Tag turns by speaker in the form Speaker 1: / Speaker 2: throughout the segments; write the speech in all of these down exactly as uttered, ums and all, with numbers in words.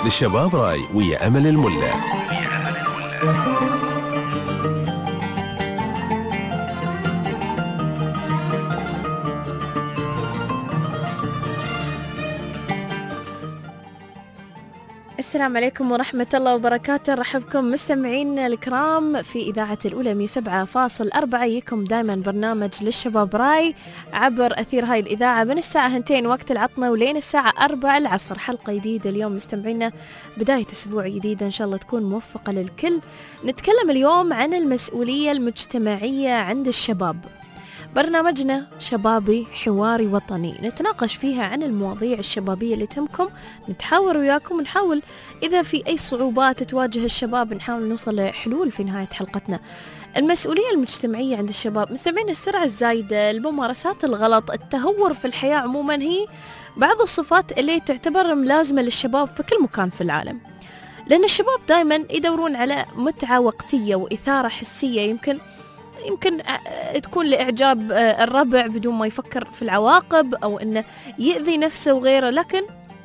Speaker 1: للشباب راي ويا أمل الملا.
Speaker 2: السلام عليكم ورحمة الله وبركاته. رحب بكم مستمعين الكرام في إذاعة الأولى مية وسبعة فاصل أربعة. يكم دائما برنامج للشباب راي عبر أثير هاي الإذاعة من الساعة هنتين وقت العطنة ولين الساعة أربعة العصر. حلقة جديدة اليوم مستمعينا، بداية أسبوع جديدة إن شاء الله تكون موفقة للكل. نتكلم اليوم عن المسؤولية المجتمعية عند الشباب. برنامجنا شبابي حواري وطني، نتناقش فيها عن المواضيع الشبابية اللي تهمكم، نتحاور وياكم ونحاول إذا في أي صعوبات تواجه الشباب نحاول نوصل لحلول في نهاية حلقتنا. المسؤولية المجتمعية عند الشباب مستمعين، السرعة الزايدة، الممارسات الغلط، التهور في الحياة عموما هي بعض الصفات اللي تعتبر ملازمة للشباب في كل مكان في العالم، لأن الشباب دائما يدورون على متعة وقتية وإثارة حسية، يمكن يمكن تكون لإعجاب الربع بدون ما يفكر في العواقب أو أنه يؤذي نفسه وغيره. لكن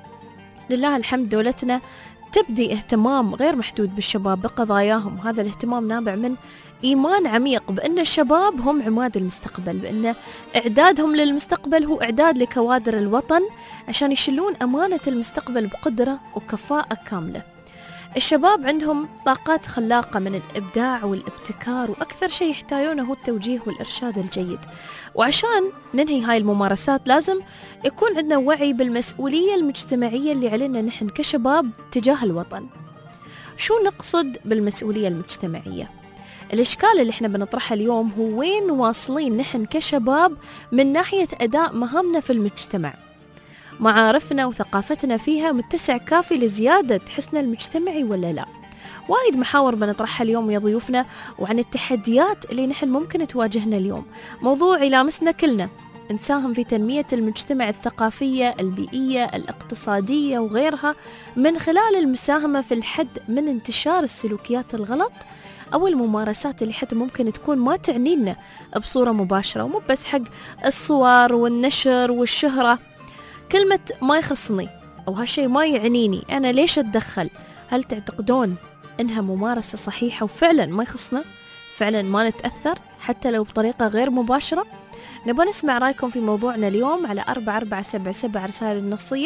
Speaker 2: لله الحمد دولتنا تبدي اهتمام غير محدود بالشباب بقضاياهم. هذا الاهتمام نابع من إيمان عميق بأن الشباب هم عماد المستقبل، بأن إعدادهم للمستقبل هو إعداد لكوادر الوطن عشان يشلون أمانة المستقبل بقدرة وكفاءة كاملة. الشباب عندهم طاقات خلاقة من الإبداع والابتكار، وأكثر شيء يحتاجونه هو التوجيه والإرشاد الجيد. وعشان ننهي هاي الممارسات لازم يكون عندنا وعي بالمسؤولية المجتمعية اللي علينا نحن كشباب تجاه الوطن. شو نقصد بالمسؤولية المجتمعية؟ الإشكال اللي احنا بنطرحه اليوم هو وين واصلين نحن كشباب من ناحية أداء مهامنا في المجتمع؟ معارفنا وثقافتنا فيها متسع كافي لزيادة حسنا المجتمعي ولا لا؟ وايد محاور بنطرحها اليوم يا ضيوفنا، وعن التحديات اللي نحن ممكن تواجهنا اليوم. موضوع يلامسنا كلنا، نساهم في تنمية المجتمع الثقافية البيئية الاقتصادية وغيرها من خلال المساهمة في الحد من انتشار السلوكيات الغلط أو الممارسات اللي حتى ممكن تكون ما تعنينا بصورة مباشرة، ومو بس حق الصور والنشر والشهرة. كلمة ما يخصني أو هالشي ما يعنيني، أنا ليش أتدخل؟ هل تعتقدون إنها ممارسة صحيحة وفعلا ما يخصنا؟ فعلا ما نتأثر حتى لو بطريقة غير مباشرة؟ نبغى نسمع رأيكم في موضوعنا اليوم على أربعة أربعة سبعة سبعة رسائل النصية،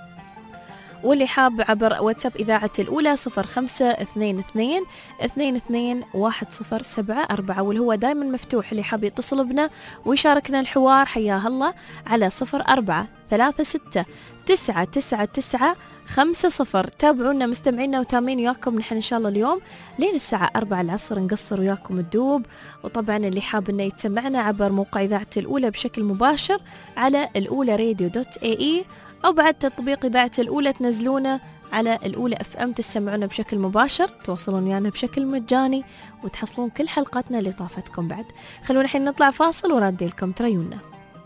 Speaker 2: واللي حاب عبر واتساب إذاعة الأولى صفر خمسة اثنين اثنين اثنين اثنين واحد صفر سبعة أربعة، واللي هو دايما مفتوح. اللي حاب يتصل بنا ويشاركنا الحوار حياه الله على صفر أربعة ثلاثة ستة تسعة تسعة تسعة خمسة صفر. تابعونا مستمعينا وتامين وياكم نحن إن شاء الله اليوم لين الساعة أربعة العصر نقصر وياكم الدوب. وطبعا اللي حاب إنه يتسمعنا عبر موقع إذاعة الأولى بشكل مباشر على الأولى راديو دوت اي اي، أو بعد تطبيق إذاعة الأولى تنزلونه على الأولى اف ام تسمعونا بشكل مباشر، توصلون ويانا بشكل مجاني وتحصلون كل حلقاتنا اللي طافتكم. بعد خلونا الحين نطلع فاصل ورادي لكم تريونا.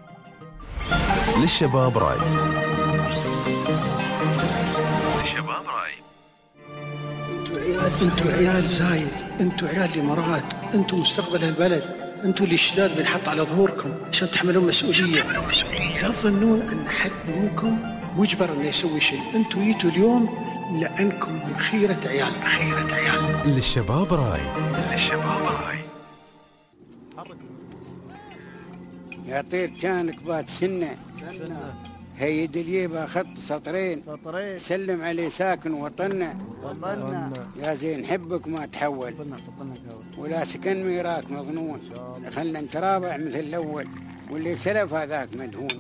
Speaker 1: للشباب راي.
Speaker 3: للشباب راي. انتوا عيال انتوا عيال زايد، انتوا عيال الامارات، انتوا مستقبل البلد، انتوا اللي الشداد بنحط على ظهوركم عشان تحملون مسؤوليه. لا تظنون ان حد منكم مجبر انه يسوي شيء، انتوا جيتوا اليوم لانكم من خيره عيال خيره عيال.
Speaker 1: للشباب راي.
Speaker 3: للشباب راي.
Speaker 4: يا طير كانك بات سنة هي دليبة خط سطرين
Speaker 5: سطرين
Speaker 4: سلم عليه ساكن وطننا
Speaker 5: وطننا
Speaker 4: يا زين حبك ما تحول ولا سكن ميراك مظنون خلنا نترابع مثل الأول واللي سلف هذاك مدهون.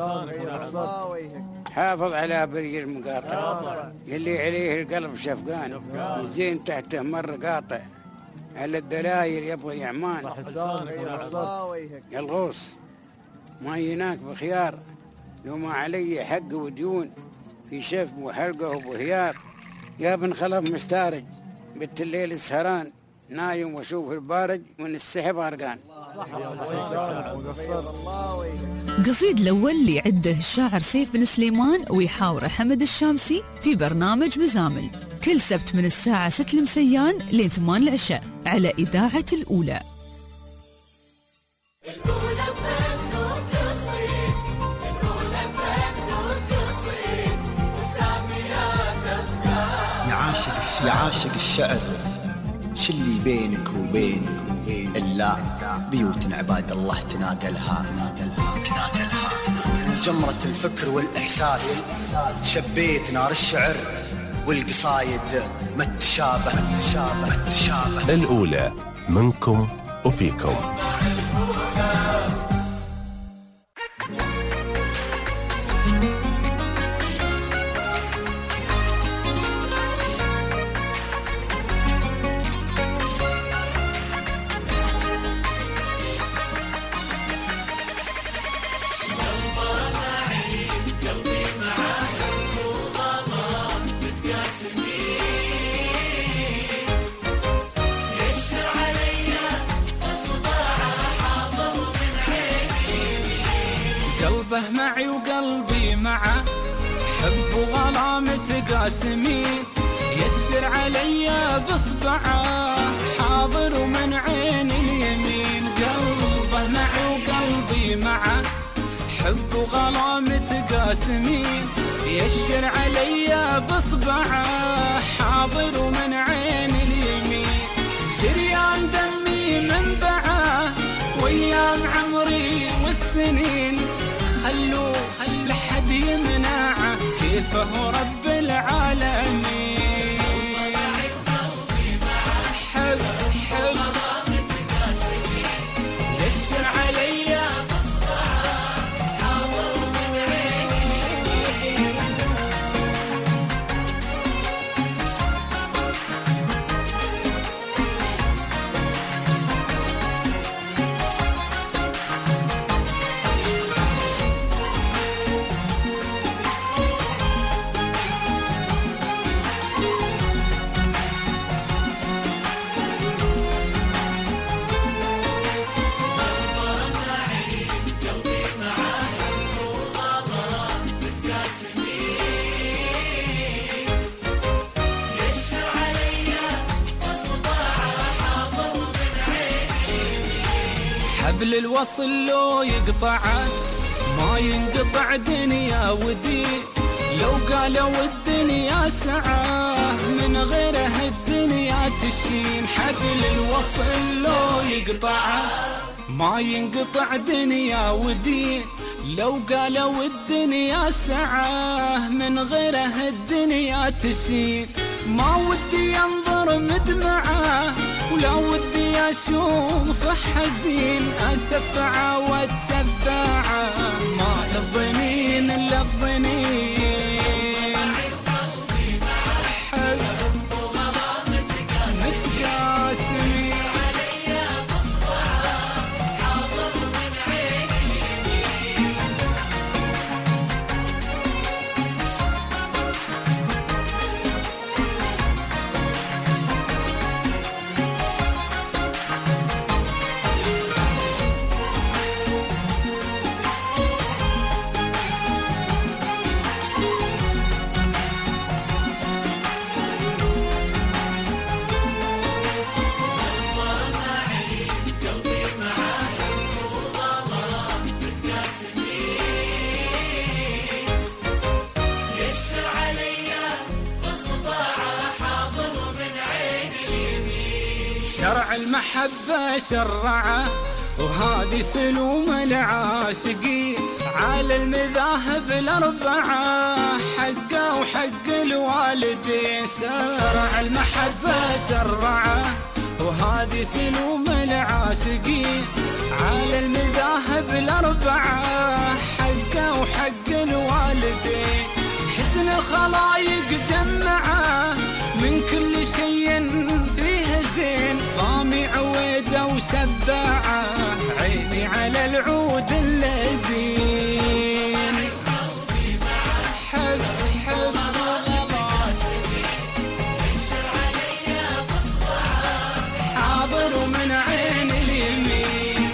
Speaker 4: حافظ على بري المقاطع اللي عليه القلب شفقان والزين تحته مر قاطع على الدلايل يبغي يعمان. يا الغوص ما يناك بخيار لو ما علي حق وديون في شف وحلقه وبهيار. يا بن خلف مستارج بنت الليل السهران نايم واشوف البارج من السحب غرقان.
Speaker 6: قصيد الأول اللي يعده الشاعر سيف بن سليمان ويحاوره حمد الشامسي في برنامج مزامل كل سبت من الساعة ستة المسيان لين ثمان العشاء على إذاعة الأولى.
Speaker 5: يا عاشق الشعر شلي بينك وبين إلا بيوت عباد الله تناقلها تناقلها جمرة الفكر والإحساس شبيت نار الشعر والقصايد ما تشابه تشابه
Speaker 1: الأولى منكم وفيكم.
Speaker 7: قلبه معي وقلبي معه حب وغلا متقاسمين يسر علي بصبعه حاضر ومن عين اليمين قلبه معي وقلبي معه حب وغلا متقاسمين يسر علي بصبعه حاضر ومن عين اليمين شريان دمي منبعه وايام عمري والسنين خلوه لحد يمنعه كيفه رب العالمين حب حب يسر علي بصبعه حاضر من عيني حبل الوصل لو يقطعه ما ينقطع دنيا ودين لو قالوا الدنيا سعاه من غيره الدنيا تشين حبل الوصل لو يقطعه ما ينقطع دنيا ودين لو قالوا الدنيا سعاه من غيره الدنيا تشين ما ودي انظر مدمعه ولا ودي اشوف حزين اشفعه واتشفعه ما للظنين الا الظنين حب وغلا متقاسمين علي بصبعه حاضر من عين اليمين شرع المحبة شرعه وهذه سلوم العاشقين على المذاهب الأربعة حقه وحق الوالدين شرع المحبة شرعه وهذه سلوم العاشقين على المذاهب الأربعة حقه وحق الوالدين حسن الخلايق جمعه من كل شيء فيه زين ضامي عويده وسباعه عيني على العود اللذين حب حب حاضر ومن عين اليمين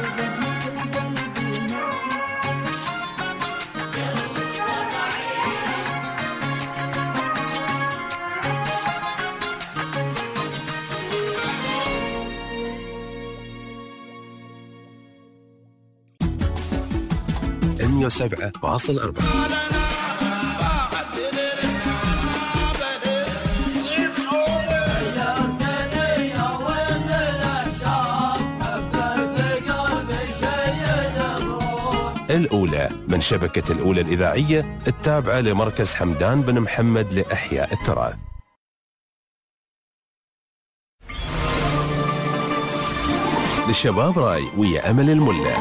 Speaker 1: مية وسبعة فاصل أربعة. الأولى من شبكة الأولى الإذاعية التابعة لمركز حمدان بن محمد لإحياء التراث. للشباب راي ويا أمل الملا.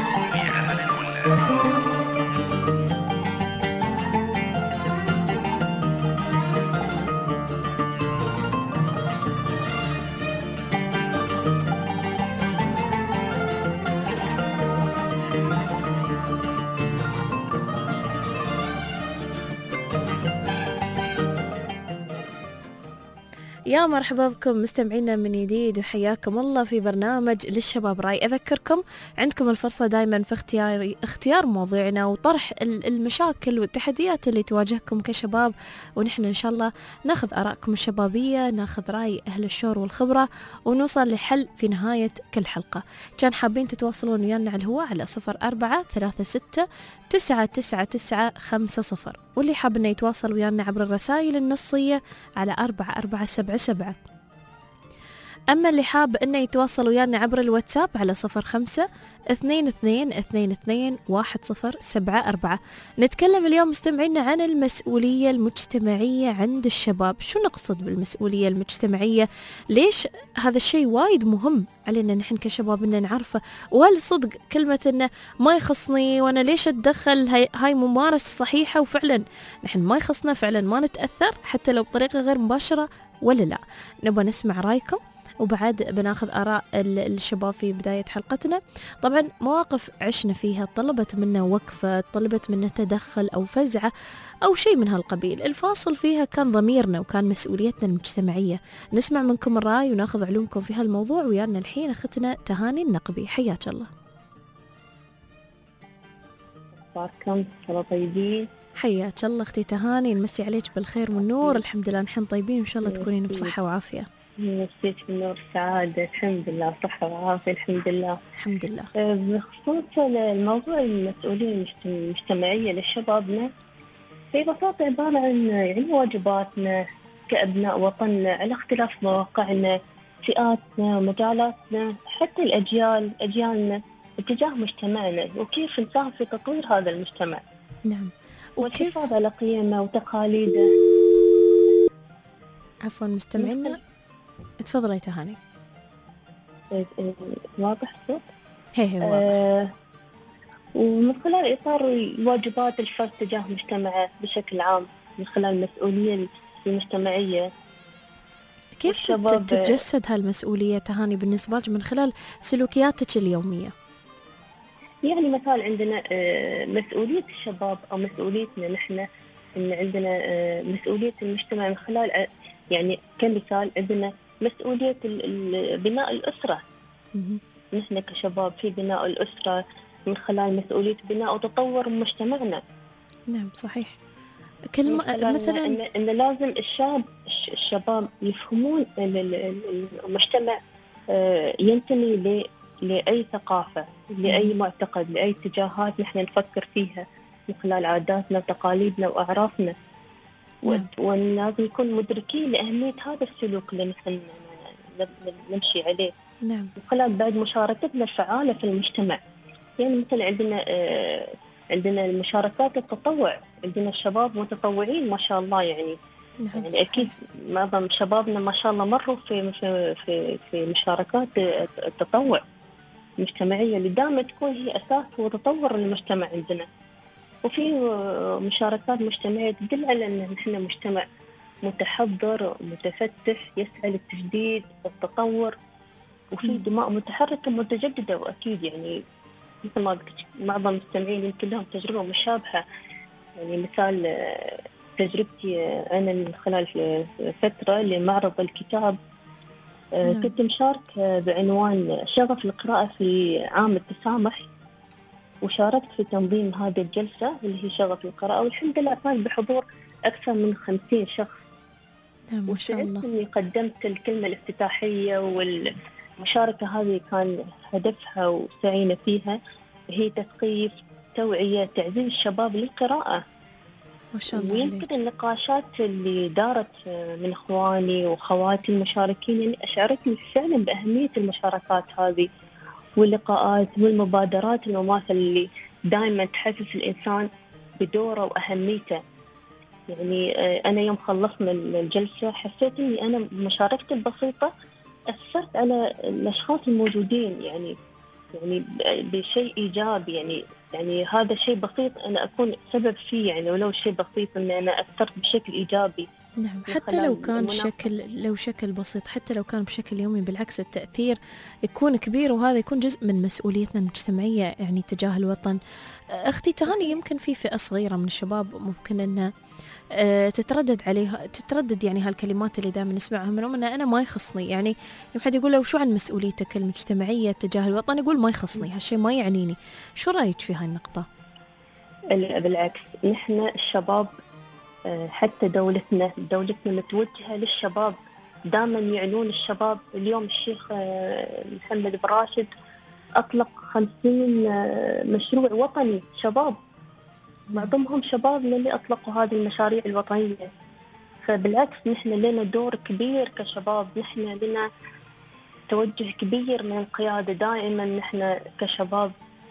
Speaker 2: يا مرحبا بكم مستمعينا من جديد وحياكم الله في برنامج للشباب راي. أذكركم عندكم الفرصة دايما في اختيار اختيار مواضيعنا وطرح المشاكل والتحديات اللي تواجهكم كشباب، ونحن إن شاء الله ناخذ آرائكم الشبابية، ناخذ رأي أهل الشور والخبرة، ونوصل لحل في نهاية كل حلقة. كان حابين تتواصلون ويانا على الهواء على صفر أربعة ثلاثة ستة تسعة تسعة تسعة خمسة صفر، واللي حاب إنه يتواصل ويانا عبر الرسائل النصية على أربعة أربعة سبعة سبعة. أما اللي حاب إنه يتواصل ويانا عبر الواتساب على صفر خمسة اثنين اثنين اثنين اثنين واحد صفر سبعة أربعة. نتكلم اليوم مستمعينا عن المسؤولية المجتمعية عند الشباب. شو نقصد بالمسؤولية المجتمعية؟ ليش هذا الشيء وايد مهم علينا نحن كشباب إن نعرفه؟ وهل صدق كلمة إنه ما يخصني وأنا ليش أتدخل هاي, هاي ممارسة صحيحة وفعلا نحن ما يخصنا، فعلا ما نتأثر حتى لو بطريقة غير مباشرة ولا لا؟ نبغى نسمع رأيكم، وبعد بناخذ آراء الشباب في بداية حلقتنا. طبعا مواقف عشنا فيها طلبت منا وقفة، طلبت منا تدخل أو فزعة أو شيء من هالقبيل، الفاصل فيها كان ضميرنا وكان مسؤوليتنا المجتمعية. نسمع منكم الرأي وناخذ علومكم في هالموضوع. ويانا الحين أختنا تهاني النقبي، حياك الله.
Speaker 8: أخباركم؟ الله طيبين؟
Speaker 2: حياك الله أختي تهاني، نمسي عليك بالخير والنور. الحمد لله نحن طيبين وإن شاء الله تكونين بصحة وعافية.
Speaker 8: نفسيك بالنور السعادة، الحمد لله، صحة وعافية الحمد لله.
Speaker 2: الحمد لله.
Speaker 8: بخصوص الموضوع المسؤولية المجتمعية لشبابنا، في بساطة عبارة عن يعني واجباتنا كأبناء وطننا على اختلاف مواقعنا، فئاتنا، مجالاتنا، حتى الأجيال أجيالنا اتجاه مجتمعنا، وكيف نساهم في تطوير هذا المجتمع.
Speaker 2: نعم.
Speaker 8: والحفاظ على قيمه وتقاليده.
Speaker 2: عفوا مستمعينا، تفضلي تهاني.
Speaker 8: واضح الصوت؟
Speaker 2: هي هي واضح.
Speaker 8: آه ومن خلال إطار واجبات الفرد تجاه مجتمعه بشكل عام، من خلال المسؤولية المجتمعية.
Speaker 2: كيف تتجسد هالمسؤولية تهاني بالنسبة لك من خلال سلوكياتك اليومية؟
Speaker 8: يعني مثال عندنا مسؤولية الشباب أو مسؤوليتنا نحن، إن عندنا مسؤولية المجتمع من خلال، يعني كمثال عندنا مسؤولية بناء الأسرة. نحن كشباب في بناء الأسرة من خلال مسؤولية بناء وتطور مجتمعنا.
Speaker 2: نعم صحيح. كلمة مثلا
Speaker 8: إن, إن لازم الشاب الشباب يفهمون المجتمع ينتمي ل لأي ثقافة، لأي معتقد، لأي اتجاهات نحن نفكر فيها من خلال عاداتنا وتقاليدنا وأعرافنا. نعم. ولازم نكون مدركين لأهمية هذا السلوك اللي نحن نمشي عليه.
Speaker 2: نعم.
Speaker 8: من خلال بعد مشاركتنا الفعالة في المجتمع. يعني مثل عندنا آه عندنا المشاركات التطوع، عندنا الشباب متطوعين ما شاء الله. يعني
Speaker 2: نعم.
Speaker 8: يعني أكيد معظم شبابنا ما شاء الله مروا في في في, في مشاركات التطوع المجتمعية اللي دائما تكون هي أساس وتطور المجتمع عندنا. وفي مشاركات مجتمعية تدل على أن نحن مجتمع متحضر متفتح يسعى للتجديد والتطور، وفي دماء متحركة متجددة. وأكيد يعني مثل ما قلت معظم المستمعين يمكن لهم تجربة مشابهة. يعني مثال تجربتي أنا من خلال فترة لمعرض الكتاب، نعم. كنت مشاركة بعنوان شغف القراءة في عام التسامح، وشاركت في تنظيم هذه الجلسة اللي هي شغف القراءة، والحمد لله كان بحضور أكثر من خمسين شخص.
Speaker 2: نعم ما شاء الله.
Speaker 8: إني قدمت الكلمة الافتتاحية، والمشاركة هذه كان هدفها وسعينا فيها هي تثقيف، توعية، تعزيز الشباب للقراءة.
Speaker 2: ما شاء الله.
Speaker 8: ويمكن النقاشات اللي دارت من إخواني وخواتي المشاركين يعني أشعرتني فعلا بأهمية المشاركات هذه واللقاءات والمبادرات المماثلة اللي دائما تحسس الإنسان بدوره وأهميته. يعني أنا يوم خلصنا الجلسة حسيت إني أنا بمشاركتي البسيطة أثرت على الأشخاص الموجودين، يعني يعني بشيء إيجابي. يعني يعني هذا شيء بسيط أنا أكون سبب فيه، يعني ولو شيء بسيط إن أنا أثرت بشكل إيجابي.
Speaker 2: نعم، حتى لو كان شكل لو شكل بسيط، حتى لو كان بشكل يومي، بالعكس التأثير يكون كبير، وهذا يكون جزء من مسؤوليتنا المجتمعية يعني تجاه الوطن. أختي تهاني، يمكن في فئة صغيرة من الشباب ممكن أنها تتردد عليها تتردد يعني هالكلمات اللي دائما نسمعها منهم، أنها أنا ما يخصني. يعني يوم حد يقول له شو عن مسؤوليتك المجتمعية تجاه الوطن، يقول ما يخصني، هالشيء ما يعنيني. شو رأيك في هاي النقطة؟
Speaker 8: بالعكس، نحن الشباب حتى دولتنا دولتنا متوجهة للشباب، دائما يعنون الشباب. اليوم الشيخ محمد بن راشد أطلق خمسين مشروع وطني شباب، معظمهم شباب اللي أطلقوا هذه المشاريع الوطنية. فبالعكس نحن لنا دور كبير كشباب، نحن لنا توجه كبير من القيادة. دائما نحن كشباب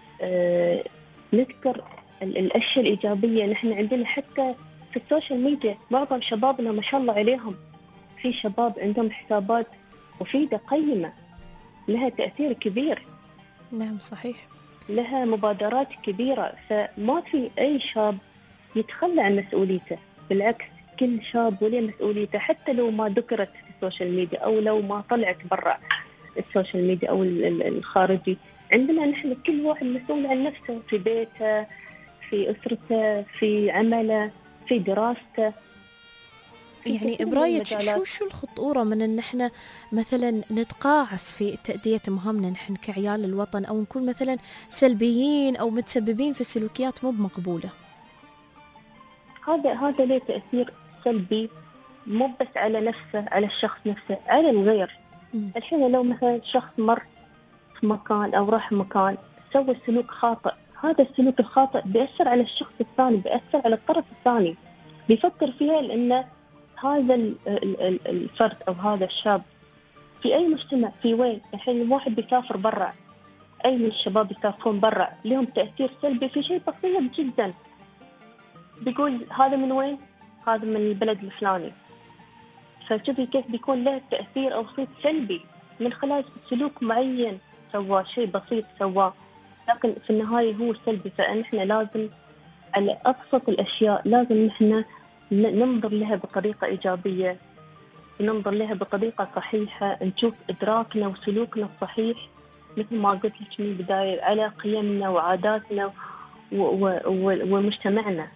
Speaker 8: نذكر الأشياء الإيجابية. نحن عندنا حتى في السوشيال ميديا معظم شبابنا ما شاء الله عليهم، في شباب عندهم حسابات مفيدة قيمة لها تأثير كبير.
Speaker 2: نعم صحيح،
Speaker 8: لها مبادرات كبيرة. فما في أي شاب يتخلى عن مسؤوليته، بالعكس كل شاب وله مسؤوليته، حتى لو ما ذكرت في السوشيال ميديا أو لو ما طلعت برا السوشيال ميديا أو الخارجي. عندنا نحن كل واحد مسؤول عن نفسه، في بيته، في أسرته، في عمله، في دراسته.
Speaker 2: يعني برايك شو شو الخطورة من ان احنا مثلا نتقاعس في تأدية مهامنا نحن كعيال الوطن، او نكون مثلا سلبيين او متسببين في سلوكيات مو بمقبولة؟
Speaker 8: هذا هذا له تأثير سلبي مو بس على نفسه، على الشخص نفسه، على الغير. م. الحين لو مثلا شخص مر في مكان او راح مكان سوى سلوك خاطئ، هذا السلوك الخاطئ بيأثر على الشخص الثاني، بيأثر على الطرف الثاني، بيفكر فيها لأن هذا الفرد أو هذا الشاب في أي مجتمع، في وين. الحين الواحد بيسافر برا، أي من الشباب يسافرون برا لهم تأثير سلبي في شيء بسيط جدا، بيقول هذا من وين؟ هذا من البلد الفلاني. فشوفي كيف بيكون له تأثير أو صيت سلبي من خلال سلوك معين سواه، شيء بسيط سواه، لكن في النهاية هو سلبي. فنحن لازم على أبسط الأشياء لازم نحن ننظر لها بطريقة إيجابية، ننظر لها بطريقة صحيحة، نشوف إدراكنا وسلوكنا الصحيح مثل ما قلت لك من البداية على قيمنا وعاداتنا ومجتمعنا.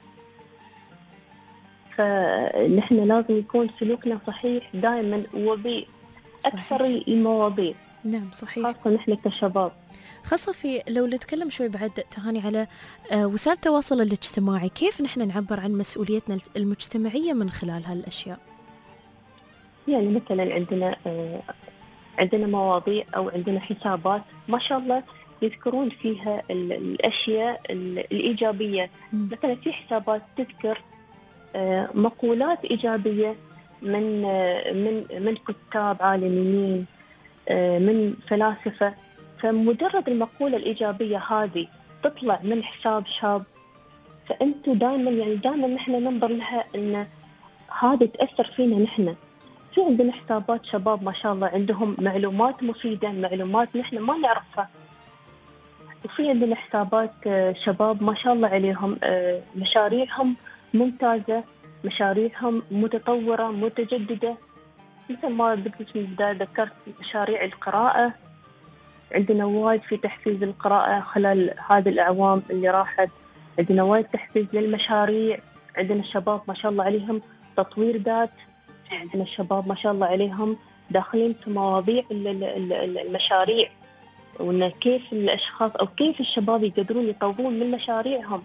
Speaker 8: فنحن لازم يكون سلوكنا صحيح دائما وبأكثر المواضيع.
Speaker 2: نعم صحيح،
Speaker 8: خاصة نحن كشباب.
Speaker 2: خاصة في لو نتكلم شوي بعد تهاني على وسائل التواصل الاجتماعي، كيف نحن نعبر عن مسؤوليتنا المجتمعية من خلال هالأشياء؟
Speaker 8: يعني مثلا عندنا عندنا مواضيع أو عندنا حسابات ما شاء الله يذكرون فيها الأشياء الإيجابية. مثلا في حسابات تذكر مقولات إيجابية من من من كتاب عالميين، من فلاسفة. فمجرد المقولة الإيجابية هذه تطلع من حساب شاب، فأنتوا دائما يعني دائما نحن ننظر لها إن هذا تأثر فينا. نحن في عندنا حسابات شباب ما شاء الله عندهم معلومات مفيدة، معلومات نحن ما نعرفها. وفي عندنا حسابات شباب ما شاء الله عليهم مشاريعهم ممتازة، مشاريعهم متطورة متجددة. مثل ما قلت من البداية ذكرت مشاريع القراءة، عندنا وايد في تحفيز القراءة خلال هذه الأعوام اللي راحت، عندنا وايد تحفيز للمشاريع. عندنا الشباب ما شاء الله عليهم تطوير ذات، عندنا الشباب ما شاء الله عليهم داخلين في مواضيع المشاريع، وإن كيف الأشخاص أو كيف الشباب يقدرون يطورون من مشاريعهم.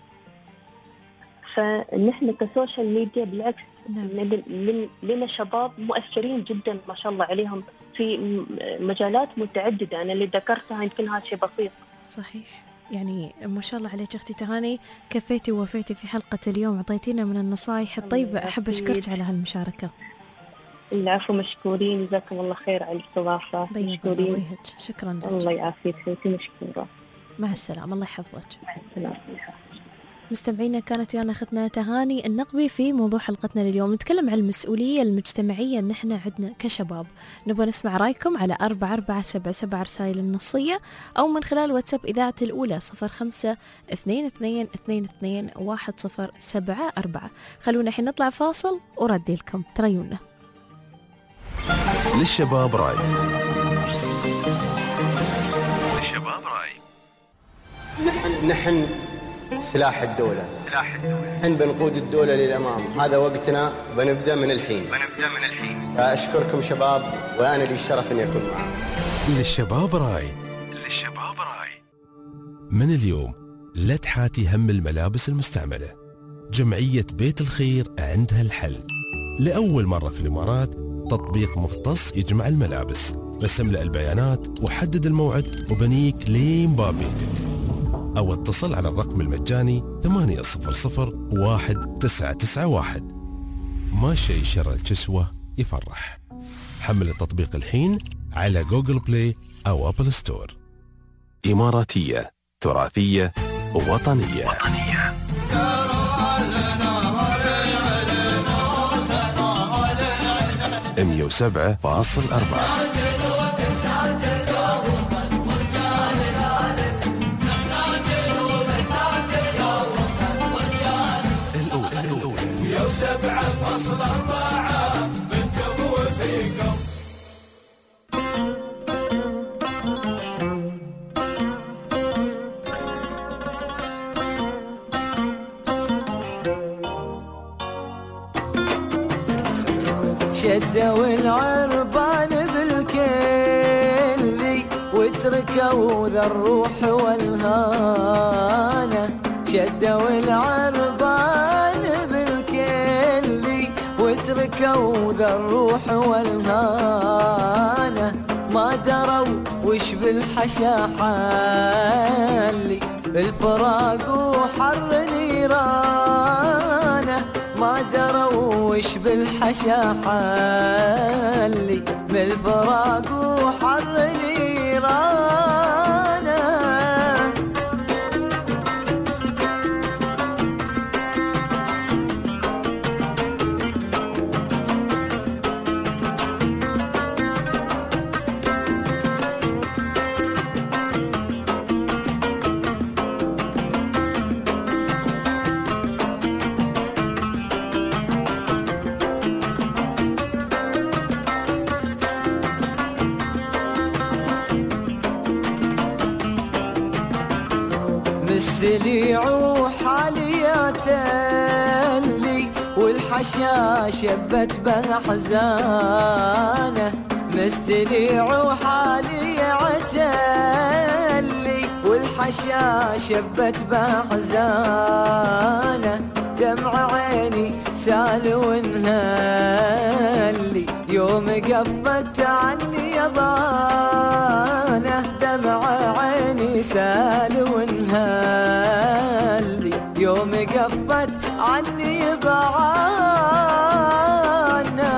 Speaker 8: فنحن كسوشيال ميديا بالعكس لنا شباب مؤثرين جدا ما شاء الله عليهم في مجالات متعددة. أنا اللي ذكرتها يمكن هذا شيء بسيط.
Speaker 2: صحيح، يعني ما شاء الله عليك أختي تهاني، كفيتي ووفيتي في حلقة اليوم، أعطيتينا من النصائح الطيبة. أحب أشكرك على هالمشاركة.
Speaker 8: العفو، مشكورين، جزاكم الله خير على الاستضافة.
Speaker 2: مشكورين، شكرا لك.
Speaker 8: الله يعافيك، مشكورة.
Speaker 2: مع السلامة، الله يحفظك.
Speaker 8: مع السلامة.
Speaker 2: مستمعينا، كانت ويانا أختنا تهاني النقبي في موضوع حلقتنا لليوم. نتكلم عن المسؤولية المجتمعية اللي نحن عندنا كشباب. نبغى نسمع رايكم على أربعة أربعة سبعة سبعة رسائل النصية، أو من خلال واتساب إذاعة الأولى صفر خمسة اثنين اثنين اثنين اثنين واحد صفر سبعة أربعة. خلونا الحين نطلع فاصل وردي لكم تريونا.
Speaker 1: للشباب راي.
Speaker 9: للشباب راي.
Speaker 5: نحن نحن سلاح الدولة. سلاح الدولة. نحن بنقود الدولة للأمام، هذا وقتنا، بنبدأ من الحين.
Speaker 9: بنبدأ من الحين.
Speaker 5: أشكركم شباب، وأنا لي الشرف أن أكون معكم.
Speaker 1: للشباب راي.
Speaker 9: للشباب راي.
Speaker 1: من اليوم لا تحاتي هم الملابس المستعملة. جمعية بيت الخير عندها الحل. لأول مرة في الإمارات تطبيق مختص يجمع الملابس. بس املأ البيانات وحدد الموعد وبنيك لين باب بيتك، أو اتصل على الرقم المجاني ثمانية صفر صفر واحد تسعة تسعة واحد. ما شيء شر الكسوة يفرح. حمل التطبيق الحين على جوجل بلاي أو أبل ستور. إماراتية، تراثية، وطنية, وطنية. مية وسبعة فاصل أربعة.
Speaker 10: شدوا العربان بالكلي وتركوا ذا الروح والهانة. شدوا العربان بالكلي وتركوا ذا الروح والهانة. ما دروا وش بالحشا حالي، الفراق وحر نيرانه. ما دروا وش بالحشا حالي، بالفراق وحر نيرانه. مسليع وحاليات اللي والحشا شبت بأحزانه. مستليع وحاليات اللي والحشا شبت بأحزانه. دمع عيني سال ونهالي يوم قفت عني ضانه. دمع عيني سال ونهالي يوم قفت عني ضانه.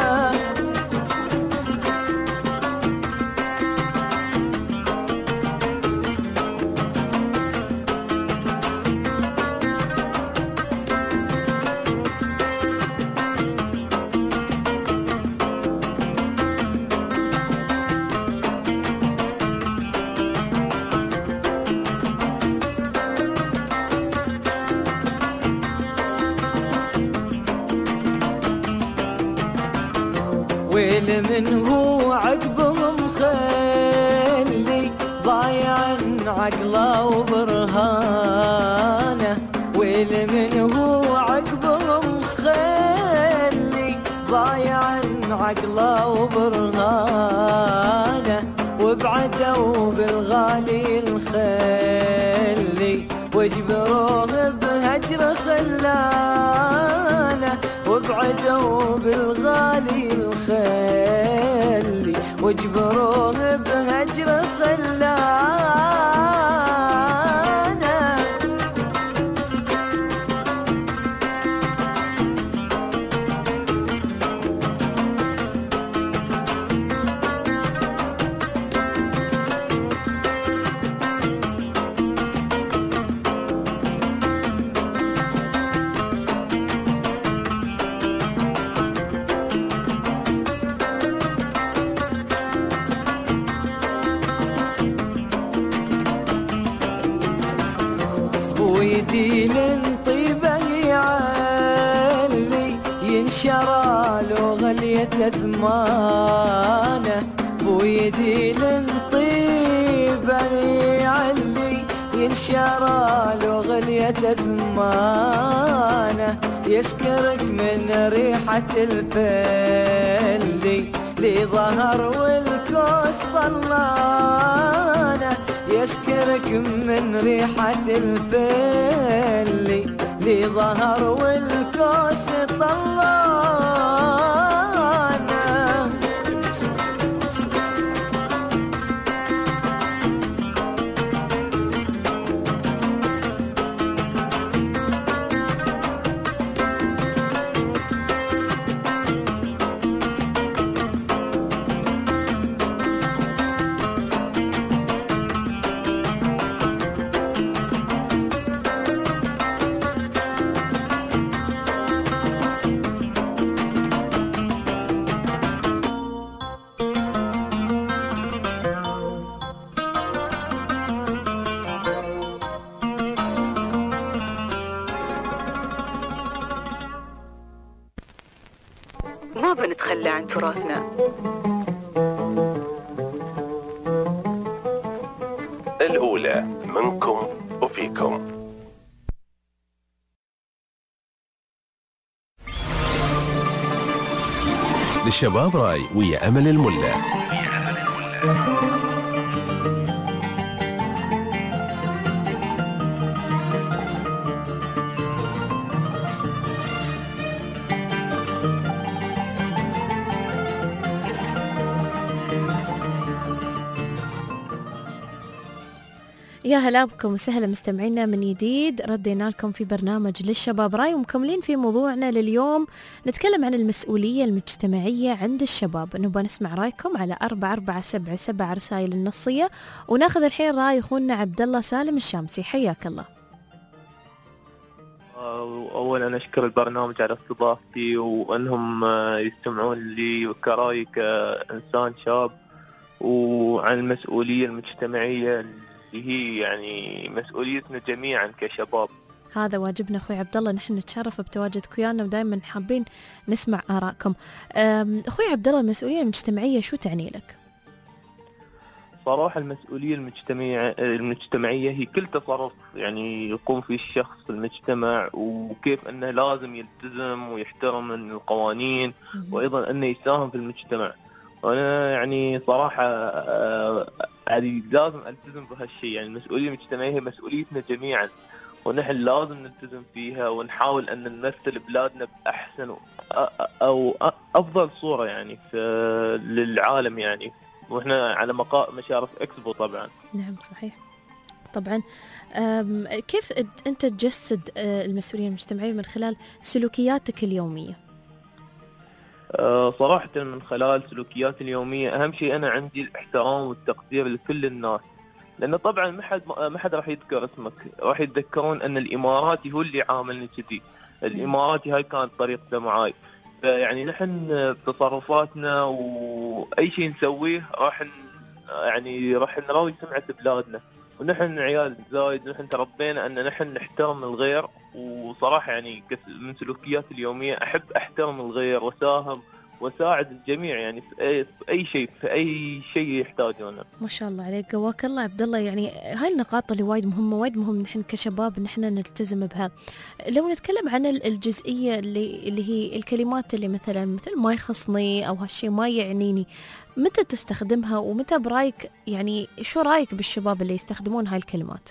Speaker 10: ويل من هو عقبهم خلي ضايع عقله وبرهانه. ويل من هو عقبهم خلي ضايع عقله وبرهانه. وبعدوا بالغالي الخلي واجبروه بهجر خلانه. وبعدوا بالغالي الخلي واجبروه بهجر خلانه. ينشرى له غلية ثمانه بويدي لنطيب علي ينشرى له غلية ثمانه يسكرك من ريحة الفل لي ظهر والكوس طلانه يسكرك من ريحة الفل لي ظهر والكوس طلانه.
Speaker 6: ما بنتخلى عن تراثنا.
Speaker 1: الأولى منكم وفيكم. للشباب راي ويا أمل الملا.
Speaker 2: يا هلا بكم وسهلا مستمعينا من جديد. ردينا لكم في برنامج للشباب راي ومكملين في موضوعنا لليوم. نتكلم عن المسؤولية المجتمعية عند الشباب. نبغى نسمع رايكم على أربعة أربعة سبعة سبعة رسائل النصية. وناخذ الحين راي أخونا عبد الله سالم الشامسي. حياك الله.
Speaker 11: أولا أشكر البرنامج على استضافتي وأنهم يستمعون لي كرأي كإنسان شاب وعن المسؤولية المجتمعية اللي هي يعني مسؤوليتنا جميعا كشباب.
Speaker 2: هذا واجبنا أخوي عبد الله، نحن نتشرف بتواجدك ويانا ودائما حابين نسمع آراءكم. أخوي عبد الله، المسؤولية المجتمعية شو تعني لك؟
Speaker 11: صراحة المسؤولية المجتمعية المجتمعية هي كل تصرف يعني يقوم فيه الشخص في المجتمع، وكيف أنه لازم يلتزم ويحترم القوانين وأيضا أنه يساهم في المجتمع. وأنا يعني صراحة يعني لازم ألتزم بهالشيء. يعني المسؤولية المجتمعية هي مسؤوليتنا جميعا، ونحن لازم نلتزم فيها ونحاول أن نمثل بلادنا بأحسن أو أفضل صورة يعني في للعالم يعني، وإحنا على مشارف إكسبو طبعا.
Speaker 2: نعم صحيح طبعا. كيف أنت تجسد المسؤولية المجتمعية من خلال سلوكياتك اليومية؟
Speaker 11: صراحة من خلال سلوكياتي اليومية أهم شيء أنا عندي الاحترام والتقدير لكل الناس، لأنه طبعا ما حد ما حد راح يذكر اسمك، راح يتذكرون أن الإماراتي هو اللي عاملني كذي، الإماراتي هاي كانت طريقته معاي. يعني نحن بتصرفاتنا وأي شيء نسويه راح يعني راح نراوي سمعة بلادنا، ونحن عيال زايد نحن تربينا أن نحن نحترم الغير. وصراحة يعني من سلوكياتي اليومية أحب أحترم الغير وساهم وساعد الجميع يعني في أي, في أي شيء في أي شيء يحتاجونه.
Speaker 2: ما شاء الله عليك، قواك الله عبد الله. يعني هاي النقاط اللي وايد مهمة وايد مهم نحن كشباب نحن نلتزم بها. لو نتكلم عن الجزئية اللي اللي هي الكلمات اللي مثلا مثل ما يخصني أو هالشيء ما يعنيني، متى تستخدمها ومتى برايك يعني شو رايك بالشباب اللي يستخدمون هاي الكلمات؟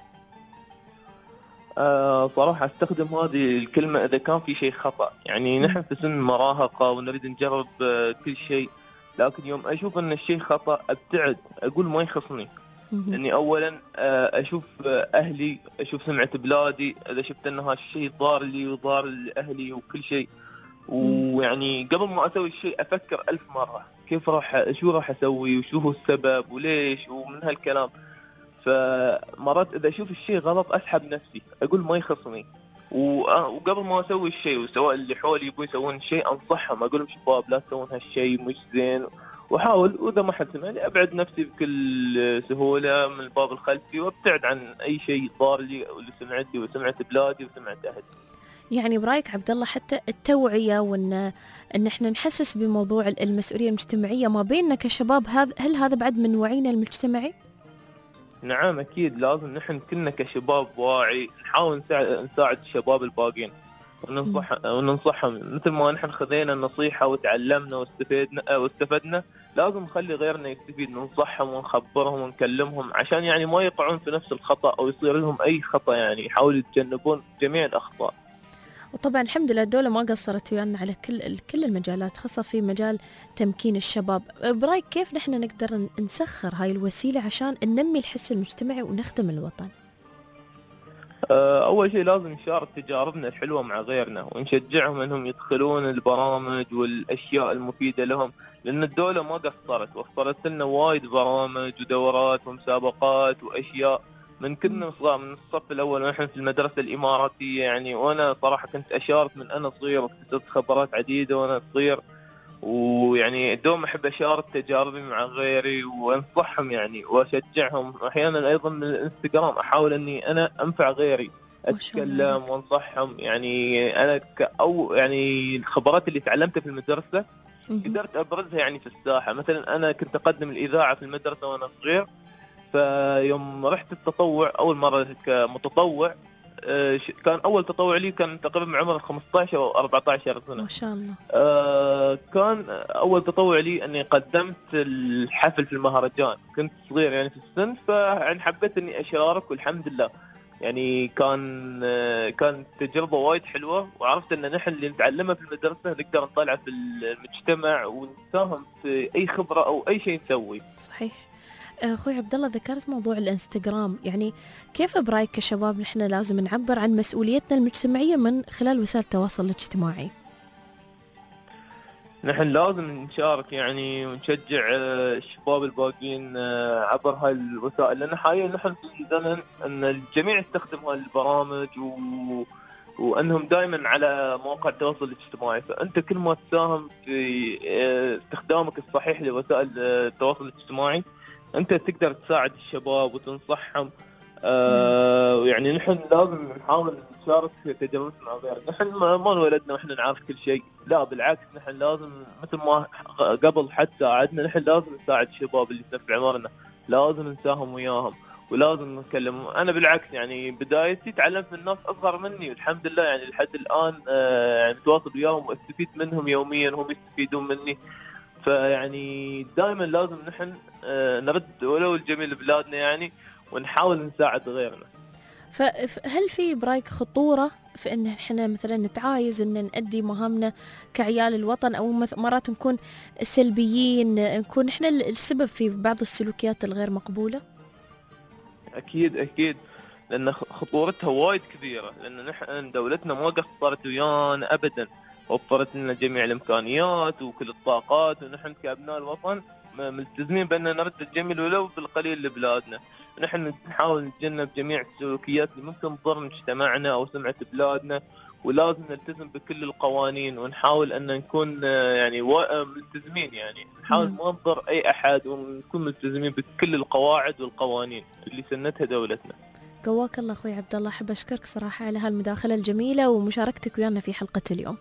Speaker 11: آه صراحة استخدم هذه الكلمة إذا كان في شيء خطأ. يعني نحن في سن مراهقة ونريد نجرب آه كل شيء، لكن يوم أشوف أن الشيء خطأ أبتعد، أقول ما يخصني. لأني أولا آه أشوف آه أهلي، أشوف سمعة بلادي، إذا شفت أن هالشيء ضار لي وضار لأهلي وكل شيء، ويعني قبل ما أسوي الشيء أفكر ألف مرة كيف راح شو راح أسوي وشو هو السبب وليش ومن هالكلام. فمرات إذا أشوف الشيء غلط أسحب نفسي، أقول ما يخصني، وقبل ما أسوي الشيء وسواء اللي حولي يبغوا يسوون الشيء أنصحهم، أقول لهم شباب لا تسوون هالشيء مش زين، وأحاول وإذا ما حد سمعني أبعد نفسي بكل سهولة من الباب الخلفي وأبتعد عن أي شيء ضار لي ولسمعتي وسمعة بلادي وسمعة أهلي.
Speaker 2: يعني برايك عبد الله حتى التوعية وان ان احنا نحسس بموضوع المسؤولية المجتمعية ما بيننا كشباب، هذا هل هذا بعد من وعينا المجتمعي؟
Speaker 11: نعم أكيد، لازم نحن كلنا كشباب واعي نحاول نساعد, نساعد الشباب الباقين وننصح وننصحهم، مثل ما نحن خذينا النصيحة وتعلمنا واستفدنا واستفدنا لازم نخلي غيرنا يستفيد، ننصحهم ونخبرهم ونكلمهم عشان يعني ما يقعون في نفس الخطأ أو يصير لهم أي خطأ، يعني يحاولوا يتجنبون جميع الأخطاء.
Speaker 2: وطبعا الحمد لله الدولة ما قصرت ويانا على كل كل المجالات، خاصة في مجال تمكين الشباب. برايك كيف نحن نقدر نسخر هاي الوسيلة عشان ننمي الحس المجتمعي ونخدم الوطن؟
Speaker 11: أول شيء لازم نشارك تجاربنا الحلوة مع غيرنا ونشجعهم أنهم يدخلون البرامج والأشياء المفيدة لهم، لأن الدولة ما قصرت، وفرت لنا وايد برامج ودورات ومسابقات وأشياء من كنا صغار، من الصف الأول ونحن في المدرسة الإماراتية يعني. وأنا صراحة كنت أشارك من أنا صغير واكتسبت خبرات عديدة وأنا صغير، ويعني دوم أحب أشارك تجاربي مع غيري وأنصحهم يعني وأشجعهم. أحيانا أيضا من الانستغرام أحاول أني أنا أنفع غيري، أتكلم وأنصحهم. يعني أنا كأو يعني الخبرات اللي تعلمتها في المدرسة قدرت أبرزها يعني في الساحة. مثلا أنا كنت أقدم الإذاعة في المدرسة وأنا صغير، فيوم رحت التطوع أول مرة كمتطوع، كان أول تطوع لي كان تقريبا عمر خمسة عشر أو أربعة عشر سنة
Speaker 2: ما شاء الله.
Speaker 11: كان أول تطوع لي أني قدمت الحفل في المهرجان، كنت صغير يعني في السن، فيعني حبيت أني أشارك والحمد لله يعني كان كان تجربة وايد حلوة، وعرفت أن نحن اللي نتعلمه في المدرسة نقدر نطلع في المجتمع ونساهم في أي خبرة أو أي شيء نسوي.
Speaker 2: صحيح. أخوي عبد الله ذكرت موضوع الانستغرام، يعني كيف برايك كشباب نحن لازم نعبر عن مسؤوليتنا المجتمعية من خلال وسائل التواصل الاجتماعي؟
Speaker 11: نحن لازم نشارك يعني ونشجع الشباب الباقيين عبر هاي الوسائل، لأن حاليا نحن في زمن أن الجميع يستخدم هاي البرامج و... وأنهم دائما على مواقع التواصل الاجتماعي، فأنت كل ما تساهم في استخدامك الصحيح لوسائل التواصل الاجتماعي أنت تقدر تساعد الشباب وتنصحهم. آه يعني نحن لازم نحاول نشارك في تجربتنا مع غيرنا. نحن ما انولدنا ونحن نعرف كل شيء، لا بالعكس، نحن لازم مثل ما قبل حد ساعدنا نحن لازم نساعد الشباب اللي في نفس عمرنا، لازم نساهم وياهم ولازم نتكلم. أنا بالعكس يعني بدايتي تعلمت من ناس أصغر مني والحمد لله يعني لحد الآن آه يعني متواصل وياهم واستفيد منهم يوميا وهم يستفيدون مني. فيعني دائما لازم نحن نرد ولو الجميل بلادنا يعني ونحاول نساعد غيرنا.
Speaker 2: فهل في برايك خطورة في ان احنا مثلا نتعايز ان نأدي مهامنا كعيال الوطن، او مرات نكون سلبيين، نكون احنا السبب في بعض السلوكيات الغير مقبولة؟
Speaker 11: اكيد اكيد، لان خطورتها وايد كبيرة، لان نحن دولتنا ما قصرت ويانا ابدا، وفرت لنا جميع الامكانيات وكل الطاقات، ونحن كابناء الوطن ملتزمين بان نرد الجميل ولو بالقليل لبلادنا. نحن نحاول نتجنب جميع السلوكيات اللي ممكن تضر مجتمعنا او سمعة بلادنا، ولازم نلتزم بكل القوانين ونحاول ان نكون يعني ملتزمين، يعني نحاول ما نضر اي احد ونكون ملتزمين بكل القواعد والقوانين اللي سنتها دولتنا.
Speaker 2: قواك الله اخوي عبد الله، احب اشكرك صراحة على هالمداخلة الجميلة ومشاركتك ويانا في حلقة اليوم.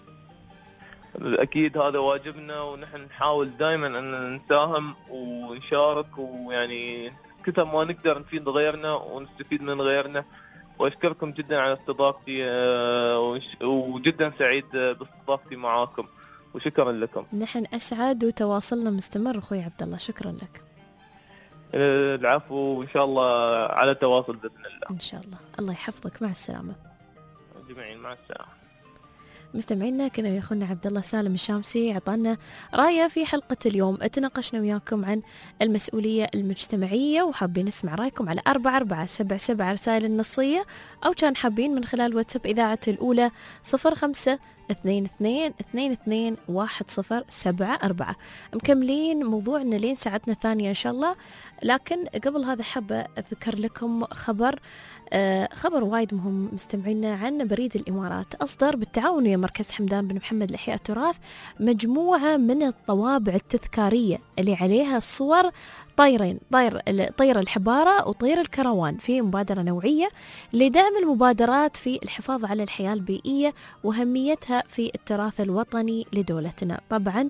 Speaker 11: أكيد هذا واجبنا، ونحن نحاول دائما أن نساهم ونشارك، ويعني كثر ما نقدر نفيد غيرنا ونستفيد من غيرنا. وأشكركم جدا على استضافتي، وجدا سعيد باستضافتي معاكم، وشكرا لكم.
Speaker 2: نحن أسعد وتواصلنا مستمر أخوي عبد الله، شكرا لك.
Speaker 11: العفو، وإن شاء الله على تواصل بإذن الله.
Speaker 2: إن شاء الله، الله يحفظك، مع السلامة.
Speaker 11: جميعين مع السلامة.
Speaker 2: مستمعينا كنا ويا اخونا عبد الله سالم الشامسي عطانا رايه في حلقه اليوم، تناقشنا وياكم عن المسؤوليه المجتمعيه، وحابين نسمع رايكم على أربعة أربعة سبعة سبعة رسائل النصيه، او كان حابين من خلال واتساب اذاعه الاولى صفر خمسة اثنين اثنين اثنين اثنين واحد صفر سبعة أربعة. مكملين موضوعنا لين ساعتنا الثانيه ان شاء الله، لكن قبل هذا حابه اذكر لكم خبر آه خبر وايد مهم مستمعينا عن بريد الإمارات. أصدر بالتعاون ويا مركز حمدان بن محمد لإحياء التراث مجموعة من الطوابع التذكارية اللي عليها صور طيرين طير طير الحبارة وطير الكروان في مبادرة نوعية لدعم المبادرات في الحفاظ على الحياة البيئية وأهميتها في التراث الوطني لدولتنا. طبعا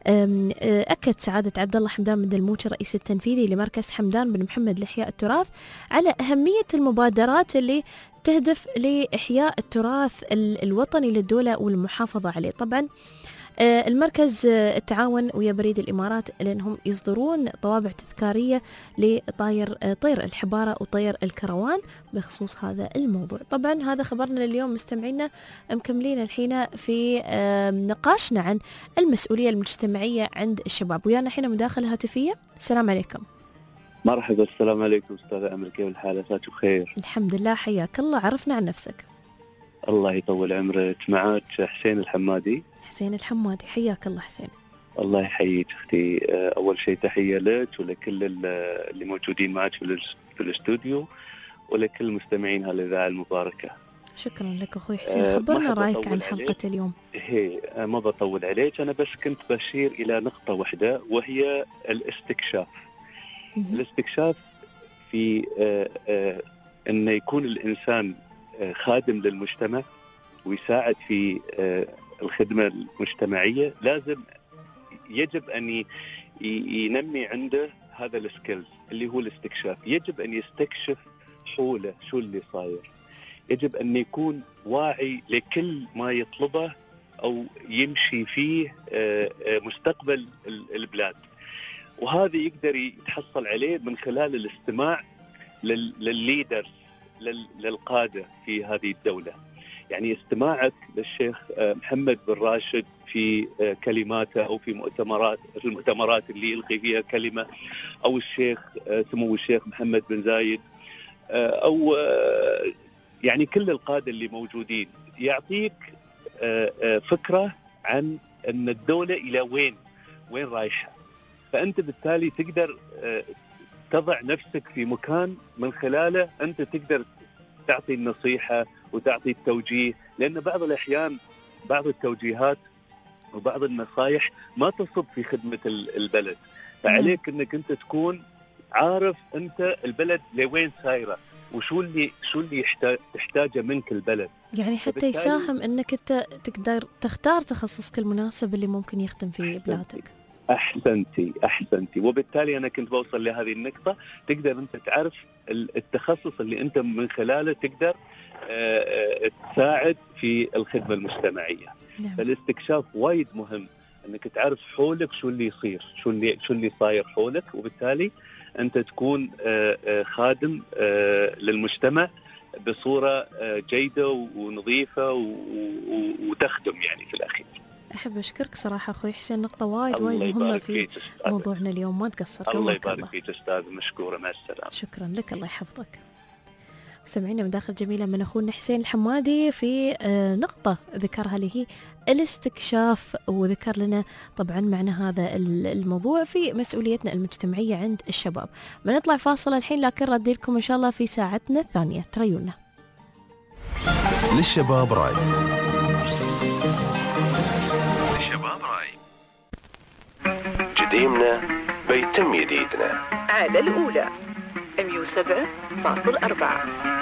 Speaker 2: أكد سعادة عبد الله حمدان بن دلموش الرئيس التنفيذي لمركز حمدان بن محمد لإحياء التراث على أهمية المبادرات اللي تهدف لإحياء التراث الوطني للدولة والمحافظة عليه. طبعا المركز التعاون ويا بريد الإمارات لأنهم يصدرون طوابع تذكارية لطير طير الحبارة وطير الكروان بخصوص هذا الموضوع. طبعا هذا خبرنا اليوم مستمعينا، مكملين الحين في نقاشنا عن المسؤولية المجتمعية عند الشباب. ويانا الحين مداخلة هاتفية. السلام عليكم.
Speaker 12: مرحبا. السلام عليكم أستاذة أمل، كيف الحال؟ عساك بخير؟
Speaker 2: الحمد لله، حياك الله. عرفنا عن نفسك.
Speaker 12: الله يطول عمرك. معك حسين الحمادي.
Speaker 2: حسين الحمادي، حياك الله حسين.
Speaker 12: الله يحييك أختي. أول شيء تحية لك ولكل اللي موجودين معك في الاستوديو ولكل مستمعين هالإذاعة المباركة.
Speaker 2: شكرا لك أخوي حسين. خبرنا رأيك عن حلقة عليك. اليوم.
Speaker 12: هي ما بطول عليك، أنا بس كنت بشير إلى نقطة واحدة وهي الاستكشاف. الاستكشاف في آه آه أن يكون الإنسان آه خادم للمجتمع ويساعد في آه الخدمة المجتمعية. لازم يجب أن ينمي عنده هذا السكيلز اللي هو الاستكشاف. يجب أن يستكشف حوله شو اللي صاير. يجب أن يكون واعي لكل ما يطلبه أو يمشي فيه مستقبل البلاد، وهذا يقدر يتحصل عليه من خلال الاستماع للليدرز، للقادة في هذه الدولة. يعني استماعك للشيخ محمد بن راشد في كلماته أو في مؤتمرات المؤتمرات اللي يلقي فيها كلمة، أو الشيخ سمو الشيخ محمد بن زايد، أو يعني كل القادة اللي موجودين، يعطيك فكرة عن أن الدولة إلى وين وين رايحة. فأنت بالتالي تقدر تضع نفسك في مكان من خلاله أنت تقدر تعطي النصيحة وتعطي التوجيه، لأن بعض الأحيان بعض التوجيهات وبعض النصائح ما تصب في خدمة البلد. فعليك أنك أنت تكون عارف أنت البلد لوين سايرة وشو اللي شو اللي تحتاجه منك البلد.
Speaker 2: يعني حتى يساهم أنك أنت تقدر تختار تخصصك المناسب اللي ممكن يخدم فيه بلادك.
Speaker 12: أحسنتي أحسنتي وبالتالي أنا كنت بوصل لهذه النقطة. تقدر أنت تعرف التخصص اللي أنت من خلاله تقدر تساعد في الخدمة المجتمعية. نعم. فالاستكشاف وايد مهم، أنك تعرف حولك شو اللي يصير، شو اللي شو اللي صاير حولك، وبالتالي أنت تكون خادم للمجتمع بصورة جيدة ونظيفة وتخدم يعني في الأخير.
Speaker 2: أحب أشكرك صراحة أخوي حسين، نقطة وايد وايد مهمة في موضوعنا اليوم. ما تقصر.
Speaker 12: الله يبارك فيك أستاذ، مشكورة، مع السلامة.
Speaker 2: شكرا لك، الله يحفظك. سمعينا مداخل جميلة من أخونا حسين الحمادي في نقطة ذكرها اللي هي الاستكشاف، وذكر لنا طبعا معنى هذا الموضوع في مسؤوليتنا المجتمعية عند الشباب. بنطلع فاصل الحين، لكن ردي لكم إن شاء الله في ساعتنا الثانية. تريونا
Speaker 1: للشباب راي.
Speaker 9: للشباب راي. جديمنا بيتم جديدنا
Speaker 13: على الأولى مية وسبعة فاصل أربعة.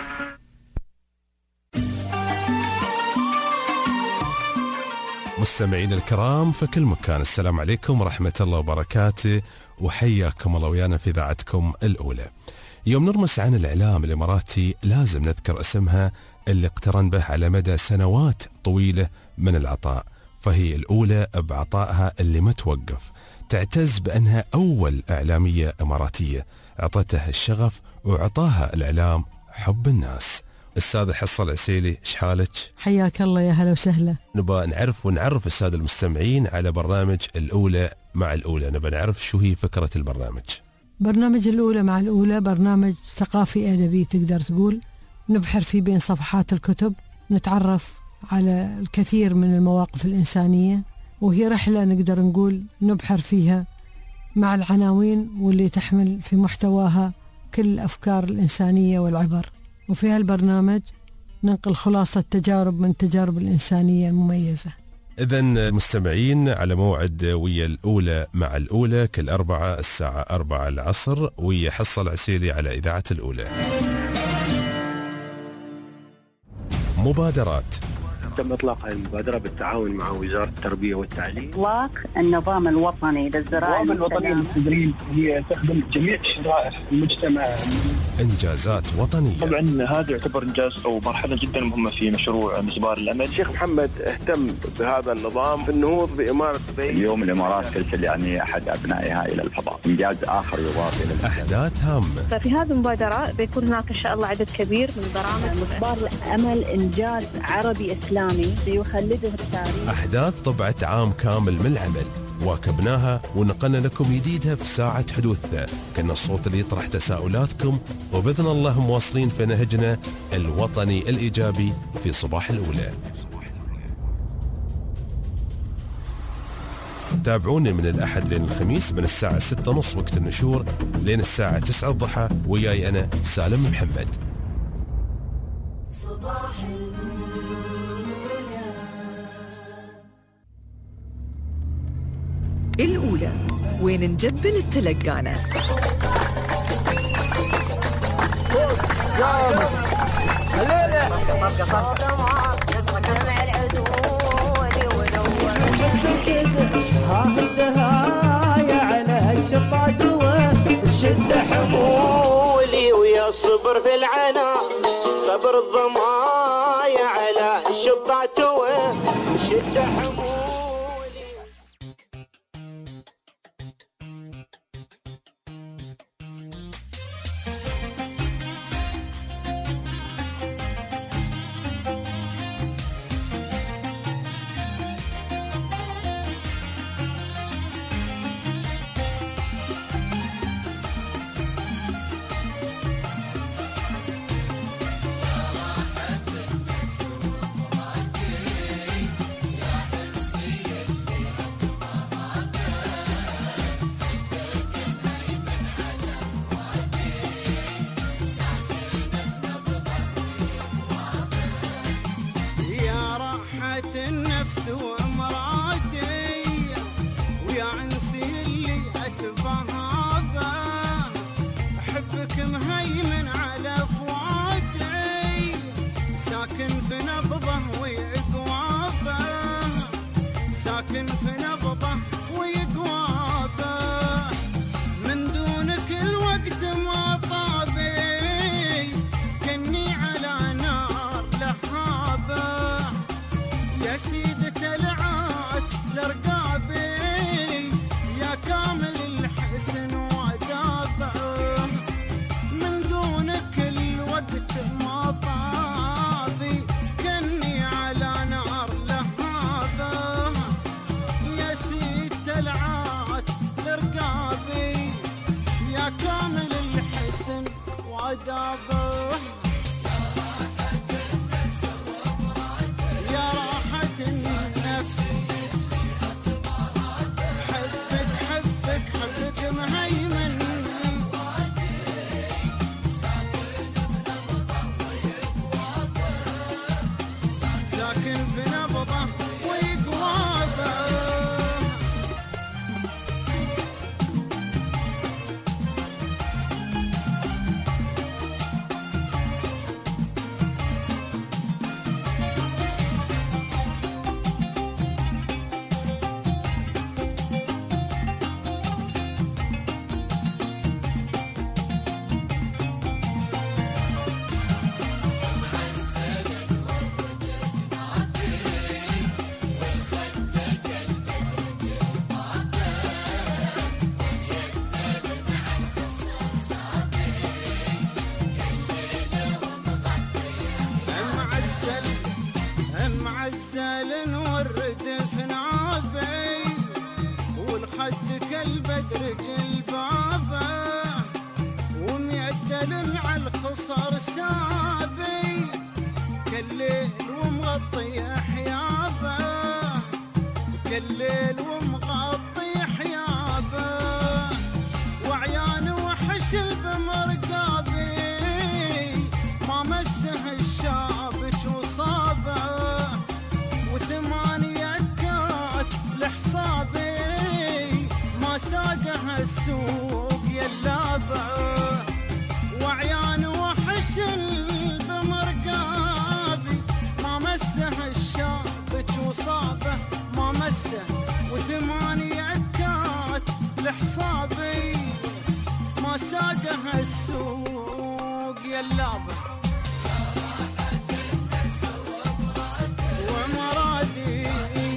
Speaker 1: مستمعين الكرام في كل مكان، السلام عليكم ورحمة الله وبركاته، وحياكم الله ويانا في إذاعتكم الأولى. يوم نرمس عن الإعلام الإماراتي لازم نذكر اسمها اللي اقترن به على مدى سنوات طويلة من العطاء، فهي الأولى بعطائها اللي ما توقف. تعتز بأنها أول إعلامية إماراتية عطتها الشغف وعطاها الإعلام حب الناس. السادة حصة العسيلي، شحالك؟
Speaker 14: حياك الله، يا هلا وسهلا.
Speaker 1: نبغى نعرف ونعرف السادة المستمعين على برنامج الأولى مع الأولى. نبغى نعرف شو هي فكرة البرنامج.
Speaker 14: برنامج الأولى مع الأولى برنامج ثقافي أدبي تقدر تقول، نبحر فيه بين صفحات الكتب، نتعرف على الكثير من المواقف الإنسانية، وهي رحلة نقدر نقول نبحر فيها مع العناوين واللي تحمل في محتواها كل الأفكار الإنسانية والعبر. وفي هالبرنامج ننقل خلاصة تجارب من تجارب الإنسانية المميزة.
Speaker 1: إذن مستمعين على موعد ويا الأولى مع الأولى كل أربعة الساعة أربعة العصر ويا حصة العسيلي على إذاعة الأولى. مبادرات.
Speaker 15: تم إطلاق هذه المبادرة بالتعاون مع وزارة التربية والتعليم.
Speaker 16: إطلاق النظام الوطني للزراعة
Speaker 17: النظام الوطني للتدريب هي تخدم جميع شرائح المجتمع.
Speaker 1: إنجازات وطنية.
Speaker 17: طبعا هذا يعتبر إنجاز أو مرحلة جدا مهمة في مشروع مسبار الأمل.
Speaker 9: الشيخ محمد اهتم بهذا النظام في النهوض بإمارة دبي.
Speaker 18: اليوم الإمارات ترسل يعني أحد أبنائها إلى الفضاء، إنجاز آخر يضاف إلى الإنجاز.
Speaker 1: أحداث هامة.
Speaker 8: ففي هذه المبادرة بيكون هناك إن شاء الله عدد كبير من برامج.
Speaker 16: مسبار الأمل إنجاز عربي إسلامي يخلده التاريخ.
Speaker 1: أحداث طبعة عام كامل من العمل واكبناها ونقلنا لكم جديدها في ساعة حدوثها، كنا الصوت اللي يطرح تساؤلاتكم، وبإذن الله مواصلين في نهجنا الوطني الإيجابي في صباح الأولى. تابعوني من الأحد لين الخميس من الساعة ستة ونص وقت النشور لين الساعة تسعة الضحى، وياي أنا سالم محمد. صباح
Speaker 6: الأولى وين نجبل التلقانة.
Speaker 10: هاهدها على الشطاجوة الشدة حمولي ويا الصبر في العنا صبر الضمايا على الشطاجوة الشدة حمولي. مسه الشابك وصابه وثمانية
Speaker 19: مثل حصابي ما سادها السوق يلابه ومرادي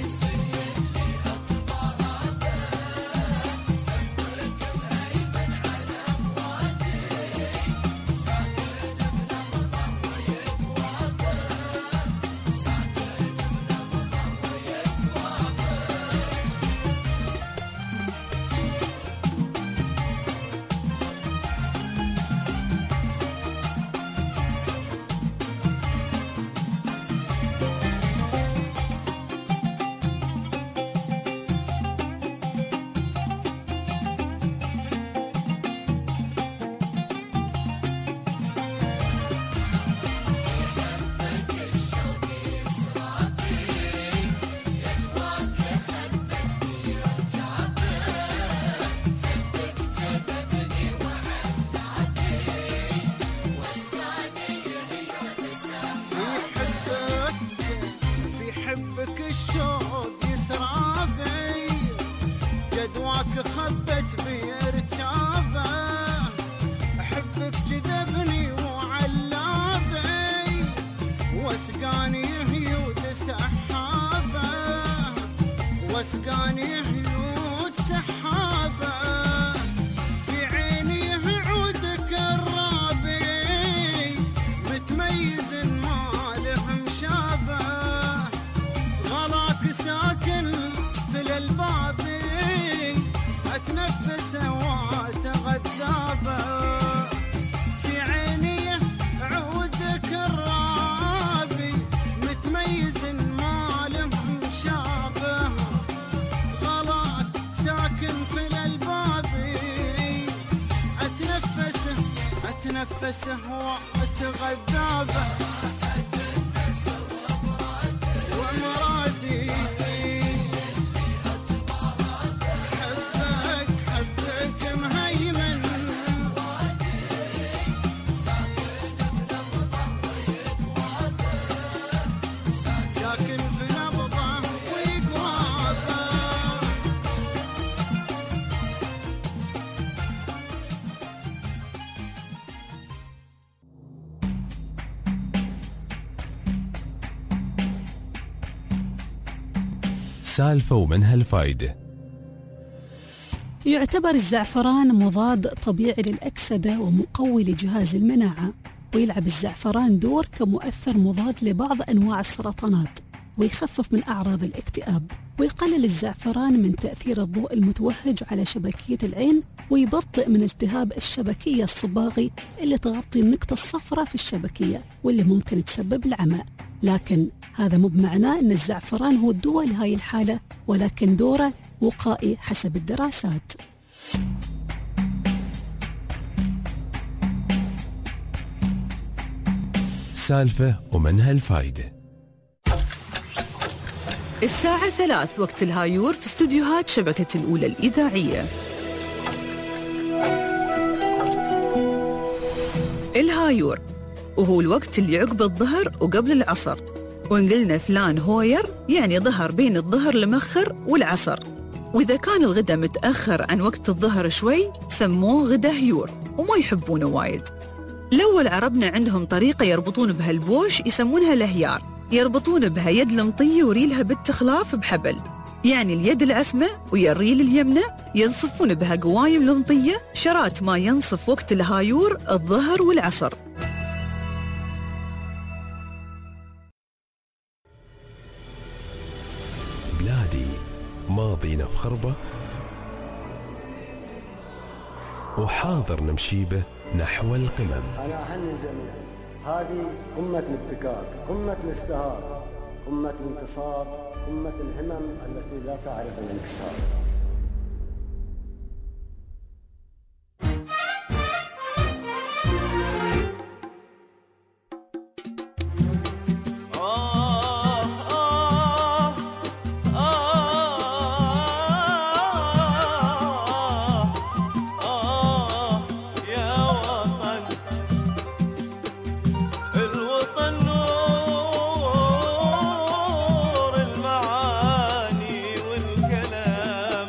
Speaker 19: نفسه واتغذى به ومرادي حبك حبك مهيمن ساكن في نبضه ويقوابه.
Speaker 1: سالفة ومنها الفائدة.
Speaker 20: يعتبر الزعفران مضاد طبيعي للأكسدة ومقوي لجهاز المناعة، ويلعب الزعفران دور كمؤثر مضاد لبعض أنواع السرطانات، ويخفف من أعراض الاكتئاب، ويقلل الزعفران من تأثير الضوء المتوهج على شبكية العين، ويبطئ من التهاب الشبكية الصباغي اللي تغطي النقطة الصفراء في الشبكية واللي ممكن تسبب العمى. لكن هذا مو بمعناه أن الزعفران هو الدواء لهاي الحالة، ولكن دوره وقائي حسب الدراسات.
Speaker 1: سالفة ومنها الفائدة.
Speaker 6: الساعة ثلاث وقت الهايور في استوديوهات شبكة الأولى الإذاعية. الهايور وهو الوقت اللي عقب الظهر وقبل العصر، ونقلنا فلان هوير يعني ظهر بين الظهر المخر والعصر، وإذا كان الغدا متأخر عن وقت الظهر شوي سموه غدا هيور وما يحبونه وايد. الأول عربنا عندهم طريقة يربطون بها البوش يسمونها الهيار، يربطون بها يد المطية وريلها بالتخلاف بحبل، يعني اليد العسمة ويا الريل اليمنى ينصفون بها قوايم المطية شرات ما ينصف وقت الهايور الظهر والعصر.
Speaker 1: بلادي ماضينا في خربة وحاضر نمشي به نحو القمم.
Speaker 5: أنا أهني الجميع، هذه قمة الابتكار، قمة الازدهار، قمة الانتصار، قمة الهمم التي لا تعرف الانكسار.
Speaker 10: المعاني والكلام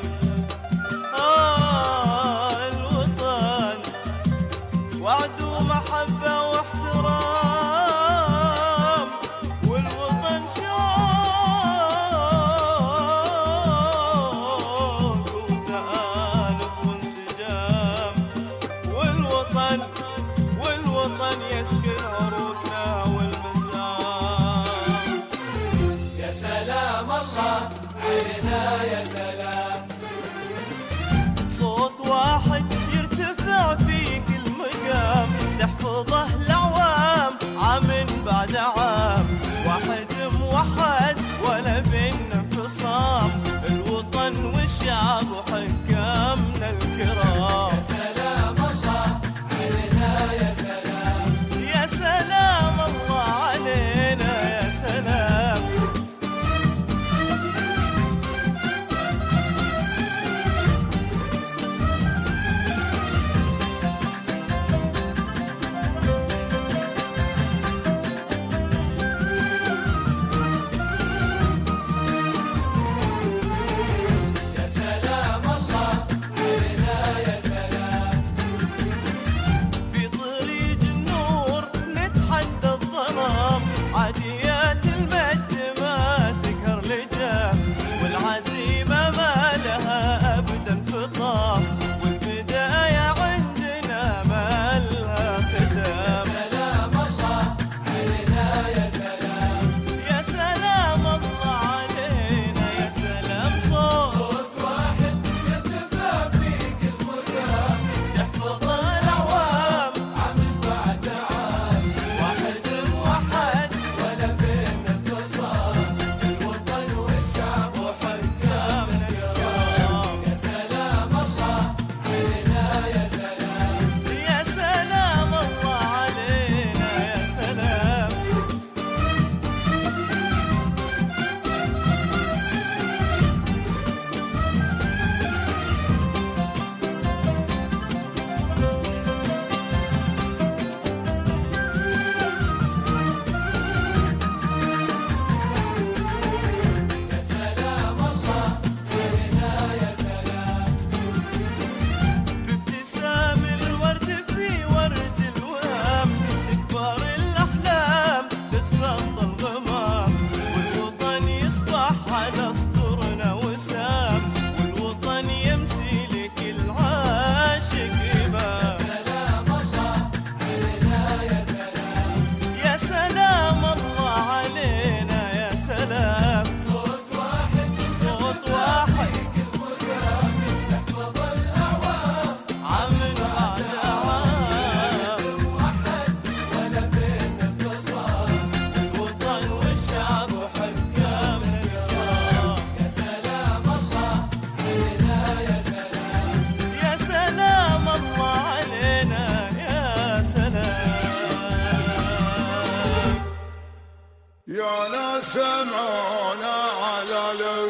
Speaker 19: سمعونا على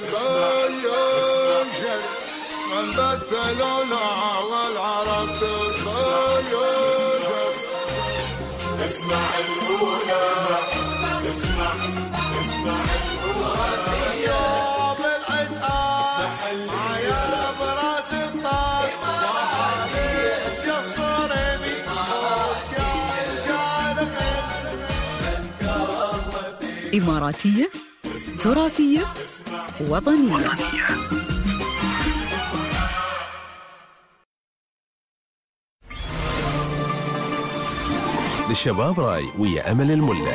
Speaker 19: البيوشر من بدلوا العوى العرب تبيوشر. اسمع الأولى اسمع اسمع الأولى يوم العتاب يا براس الطاق وعليك يصرني
Speaker 6: إماراتية، تراثية، وطنية.
Speaker 1: للشباب راي ويا أمل الملا.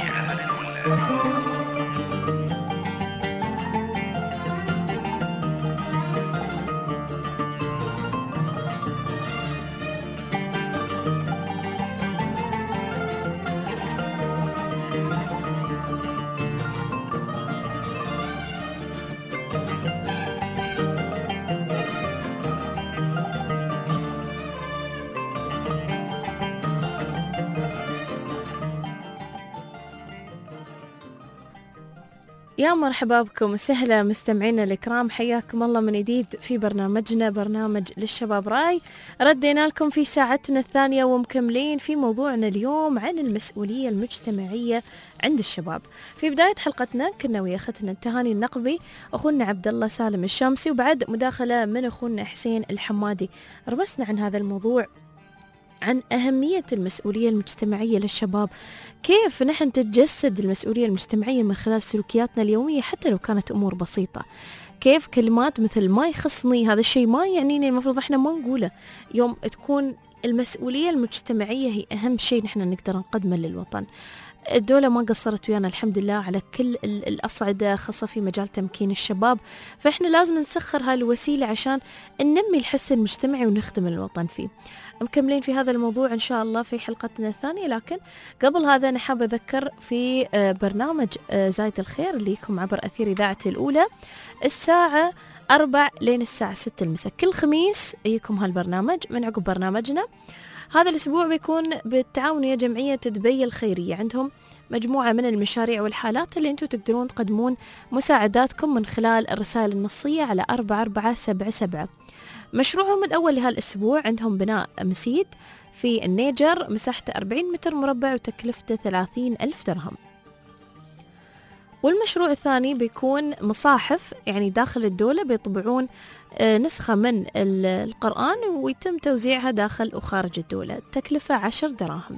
Speaker 2: يا مرحبا بكم وسهلا مستمعينا الكرام، حياكم الله من جديد في برنامجنا برنامج للشباب راي. ردينا لكم في ساعتنا الثانية ومكملين في موضوعنا اليوم عن المسؤولية المجتمعية عند الشباب. في بداية حلقتنا كنا ويا اختنا التهاني النقبي، اخونا عبد الله سالم الشامسي، وبعد مداخلة من اخونا حسين الحمادي. رمسنا عن هذا الموضوع، عن أهمية المسؤولية المجتمعية للشباب، كيف نحن تتجسد المسؤولية المجتمعية من خلال سلوكياتنا اليومية حتى لو كانت أمور بسيطة. كيف كلمات مثل ما يخصني هذا الشيء ما يعنيني المفروض احنا ما نقوله. يوم تكون المسؤولية المجتمعية هي أهم شيء نحن نقدر نقدمه للوطن. الدولة ما قصرت ويانا الحمد لله على كل الأصعدة، خاصة في مجال تمكين الشباب، فإحنا لازم نسخر هالوسيلة عشان ننمي الحس المجتمعي ونخدم الوطن فيه. مكملين في هذا الموضوع إن شاء الله في حلقتنا الثانية، لكن قبل هذا أنا حابة أذكر في برنامج زايد الخير اللي يكون عبر أثير إذاعتي الأولى الساعة أربع لين الساعة ستة المساء كل خميس يكون هالبرنامج. من عقب برنامجنا هذا الأسبوع بيكون بالتعاون يا جمعية دبي الخيرية، عندهم مجموعة من المشاريع والحالات اللي أنتم تقدرون تقدمون مساعداتكم من خلال الرسائل النصية على أربعة أربعة سبعة سبعة. مشروعهم الأول لهالأسبوع عندهم بناء مسجد في النيجر مساحته أربعين متر مربع وتكلفته ثلاثين ألف درهم. والمشروع الثاني بيكون مصاحف، يعني داخل الدولة بيطبعون نسخة من القرآن ويتم توزيعها داخل وخارج الدولة، تكلفة عشر دراهم.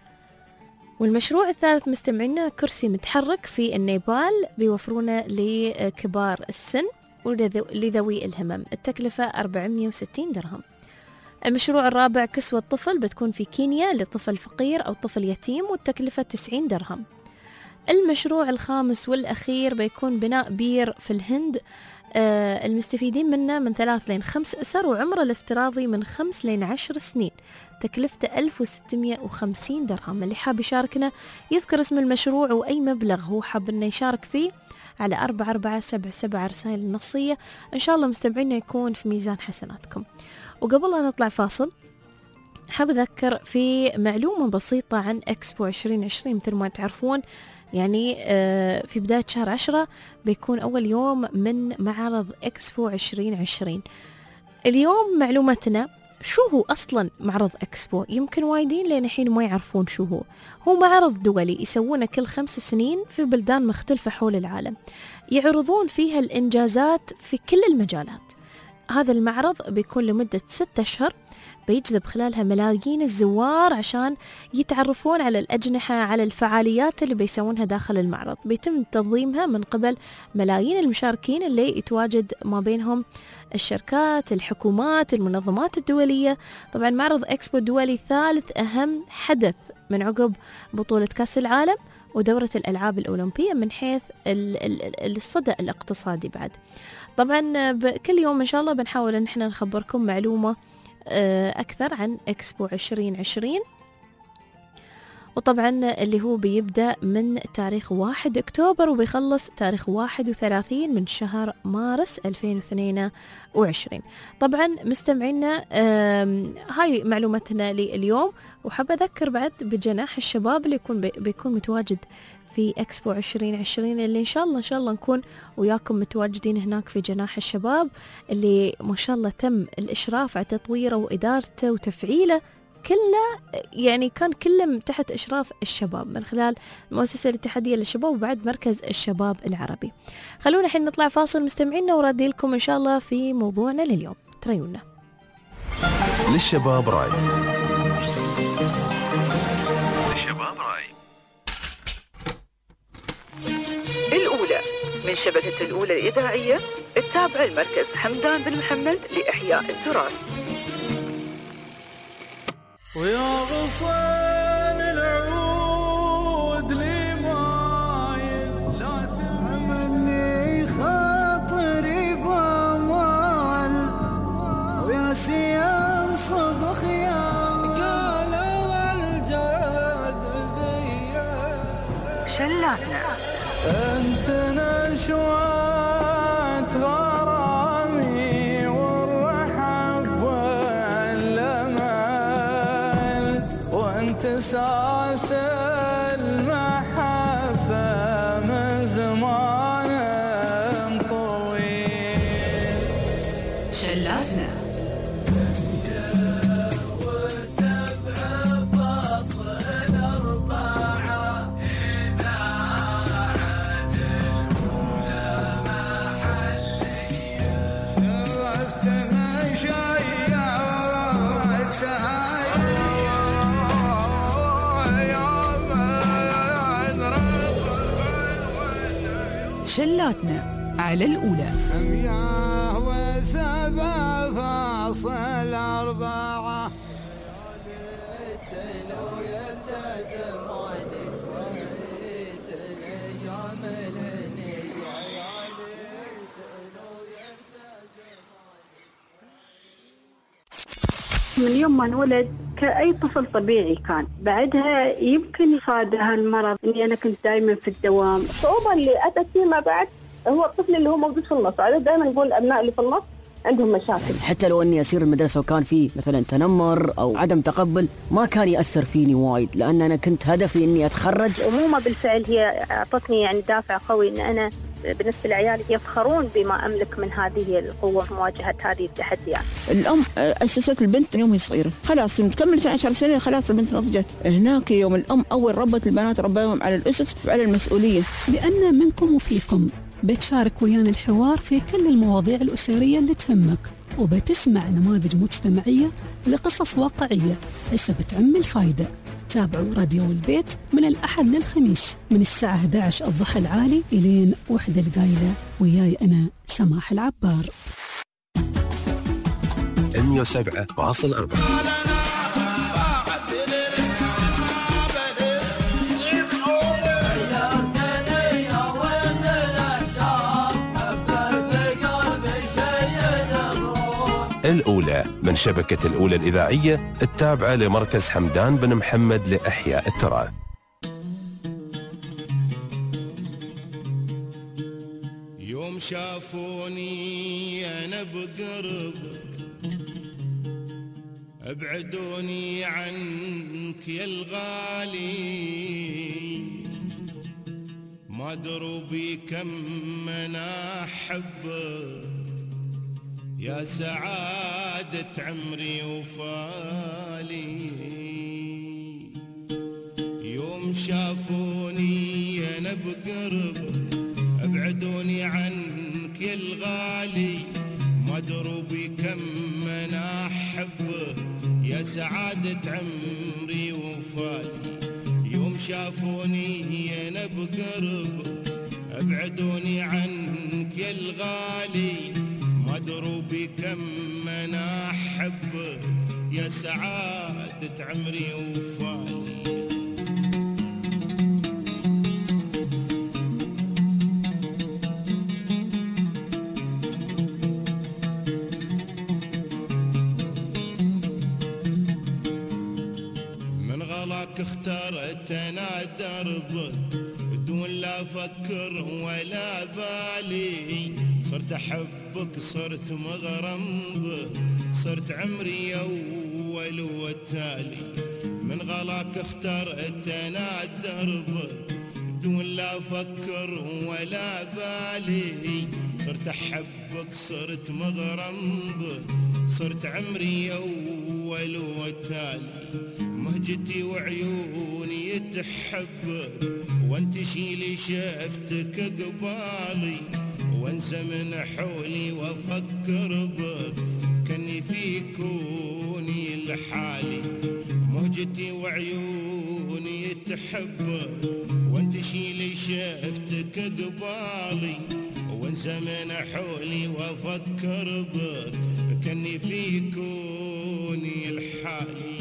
Speaker 2: والمشروع الثالث مستمعينا كرسي متحرك في النيبال بيوفرونه لكبار السن ولذوي الهمم، التكلفة أربعمية وستين درهم. المشروع الرابع كسوة طفل بتكون في كينيا لطفل فقير أو طفل يتيم والتكلفة تسعين درهم. المشروع الخامس والأخير بيكون بناء بير في الهند، آه المستفيدين منه من ثلاث لين خمس أسر وعمره الافتراضي من خمس لين عشر سنين، تكلفته ألف وستمية وخمسين درهم. اللي حاب يشاركنا يذكر اسم المشروع وأي مبلغ هو حاب إنه يشارك فيه على أربعة أربعة سبعة سبعة رسائل النصية، إن شاء الله مستمعينا يكون في ميزان حسناتكم. وقبل أن نطلع فاصل حاب أذكر في معلومة بسيطة عن إكسبو عشرين عشرين. مثل ما تعرفون يعني في بداية شهر عشرة بيكون أول يوم من معرض إكسبو عشرين عشرين. اليوم معلومتنا شو هو أصلا معرض إكسبو؟ يمكن وايدين لين الحين ما يعرفون شو هو. هو معرض دولي يسوونه كل خمس سنين في بلدان مختلفة حول العالم، يعرضون فيها الإنجازات في كل المجالات. هذا المعرض بيكون لمدة ستة أشهر، بيجذب خلالها ملايين الزوار عشان يتعرفون على الأجنحة، على الفعاليات اللي بيسوونها داخل المعرض. بيتم تنظيمها من قبل ملايين المشاركين اللي يتواجد ما بينهم الشركات، الحكومات، المنظمات الدولية. طبعا معرض إكسبو الدولي ثالث أهم حدث من عقب بطولة كأس العالم ودورة الألعاب الأولمبية من حيث الصدى الاقتصادي بعد. طبعا كل يوم إن شاء الله بنحاول أن احنا نخبركم معلومة أكثر عن إكسبو عشرين عشرين، وطبعا اللي هو بيبدأ من تاريخ واحد أكتوبر وبيخلص تاريخ واحد وثلاثين من شهر مارس ألفين واثنين وعشرين. طبعا مستمعينا هاي معلومتنا لليوم، وحابة أذكر بعد بجناح الشباب اللي يكون بيكون متواجد في إكسبو عشرين عشرين اللي إن شاء الله إن شاء الله نكون وياكم متواجدين هناك في جناح الشباب، اللي ما شاء الله تم الإشراف على تطويره وإدارته وتفعيله كله، يعني كان كله تحت إشراف الشباب من خلال المؤسسة الاتحادية للشباب وبعد مركز الشباب العربي. خلونا الحين نطلع فاصل مستمعينا ورادي لكم إن شاء الله في موضوعنا لليوم. تريونا
Speaker 1: للشباب راي.
Speaker 13: للشباب راي الأولى من شبكة الأولى الإذاعية التابعة لمركز حمدان بن محمد لإحياء التراث.
Speaker 7: ويا غصن العود لي مايل لا تمني خاطري بامال ويا سيان صبخ يا قالوا الجاد بيا
Speaker 13: شلاتنا
Speaker 7: انت نشوات غرامي والرحب والامل وانت ساس المحبه من زمان طويل.
Speaker 6: شلاتنا شلاتنا على الأولى.
Speaker 7: مياه وسبع فاصل أربعة
Speaker 8: من يوم ما انولد كأي طفل طبيعي كان، بعدها يمكن يفاد هالمرض اني انا كنت دائما في الدوام. الصعوبة اللي اتت فيما بعد هو الطفل اللي هو موجود في النص، على دائما نقول الابناء اللي في النص عندهم مشاكل.
Speaker 21: حتى لو اني اسير المدرسه وكان في مثلا تنمر او عدم تقبل ما كان ياثر فيني وايد، لان انا كنت هدفي اني اتخرج.
Speaker 8: أمومة بالفعل هي اعطتني يعني دافع قوي ان انا بالنسبة لعيالي يفخرون بما أملك من هذه القوة في مواجهة هذه التحديات.
Speaker 22: الأم أسست البنت من يوم هي صغيرة، خلاص تكملت عشر سنين خلاص البنت نضجت. هناك يوم الأم أول ربت البنات رباهم على الأسس وعلى المسؤولية.
Speaker 20: لأن منكم وفيكم بتشارك ويانا الحوار في كل المواضيع الأسرية اللي تهمك، وبتسمع نماذج مجتمعية لقصص واقعية هسه بتعم الفايدة. تابعوا راديو البيت من الأحد للخميس من الساعة إحدى عشر الضحى العالي إلين وحدة القايلة، وياي أنا سماح العبار.
Speaker 1: مية وسبعة فاصل أربعة. الأولى من شبكة الأولى الإذاعية التابعة لمركز حمدان بن محمد لإحياء التراث.
Speaker 19: يوم شافوني أنا بقربك ابعدوني عنك يا الغالي، ما دروا بي كم أنا أحبك يا سعادة عمري وفالي. يوم شافوني أنا بقربك ابعدوني عنك يا الغالي، ما دروا بي كم أنا أحبك يا سعادة عمري وفالي. يوم شافوني أنا بقربك ابعدوني عنك يا الغالي، ما دروا بي كم أنا أحبك يا سعادة عمري وفالي. من غلاك اخترت أنا دربك دون لا أفكر ولا بالي، صرت أحبك صرت مغرم بك، صرت عمري أول وتالي. من غلاك اخترت أنا دربك بدون لا أفكر ولا بالي، صرت أحبك صرت مغرم بك، صرت عمري أول وتالي، مهجتي وعيوني تحبك، وانت شيلي شفتك قبالي، وانسى من حولي وافكر بك، كني في كوني لحالي، مهجتي وعيوني تحبك، وانت شيلي شفتك قبالي، وانسى من حولي وافكر بك، كني في كوني لحالي.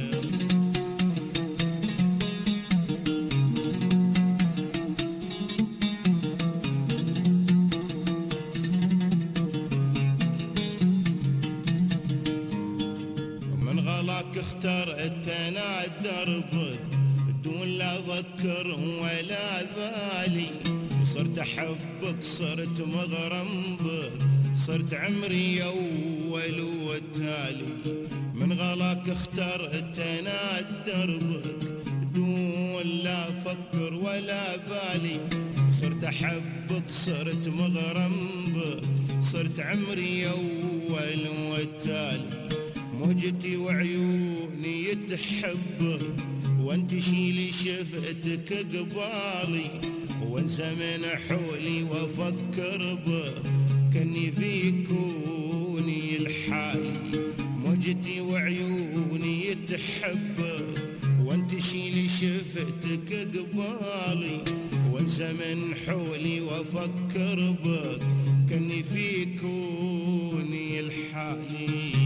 Speaker 19: اخترت انا دربك بدون لا افكر ولا بالي، صرت احبك صرت مغرم بك، صرت عمري اول وتالي، من غلاك اخترت انا دربك بدون لا افكر ولا بالي، صرت احبك صرت مغرم بك، صرت عمري اول وتالي، مهجتي وعيوني تحبك، وانت شيلي شفتك قبالي، وانسى من حولي وافكر بك، كني في كوني لحالي، مهجتي وعيوني تحبك، وانت شيلي شفتك قبالي، وانسى من حولي وافكر بك، كني في كوني لحالي.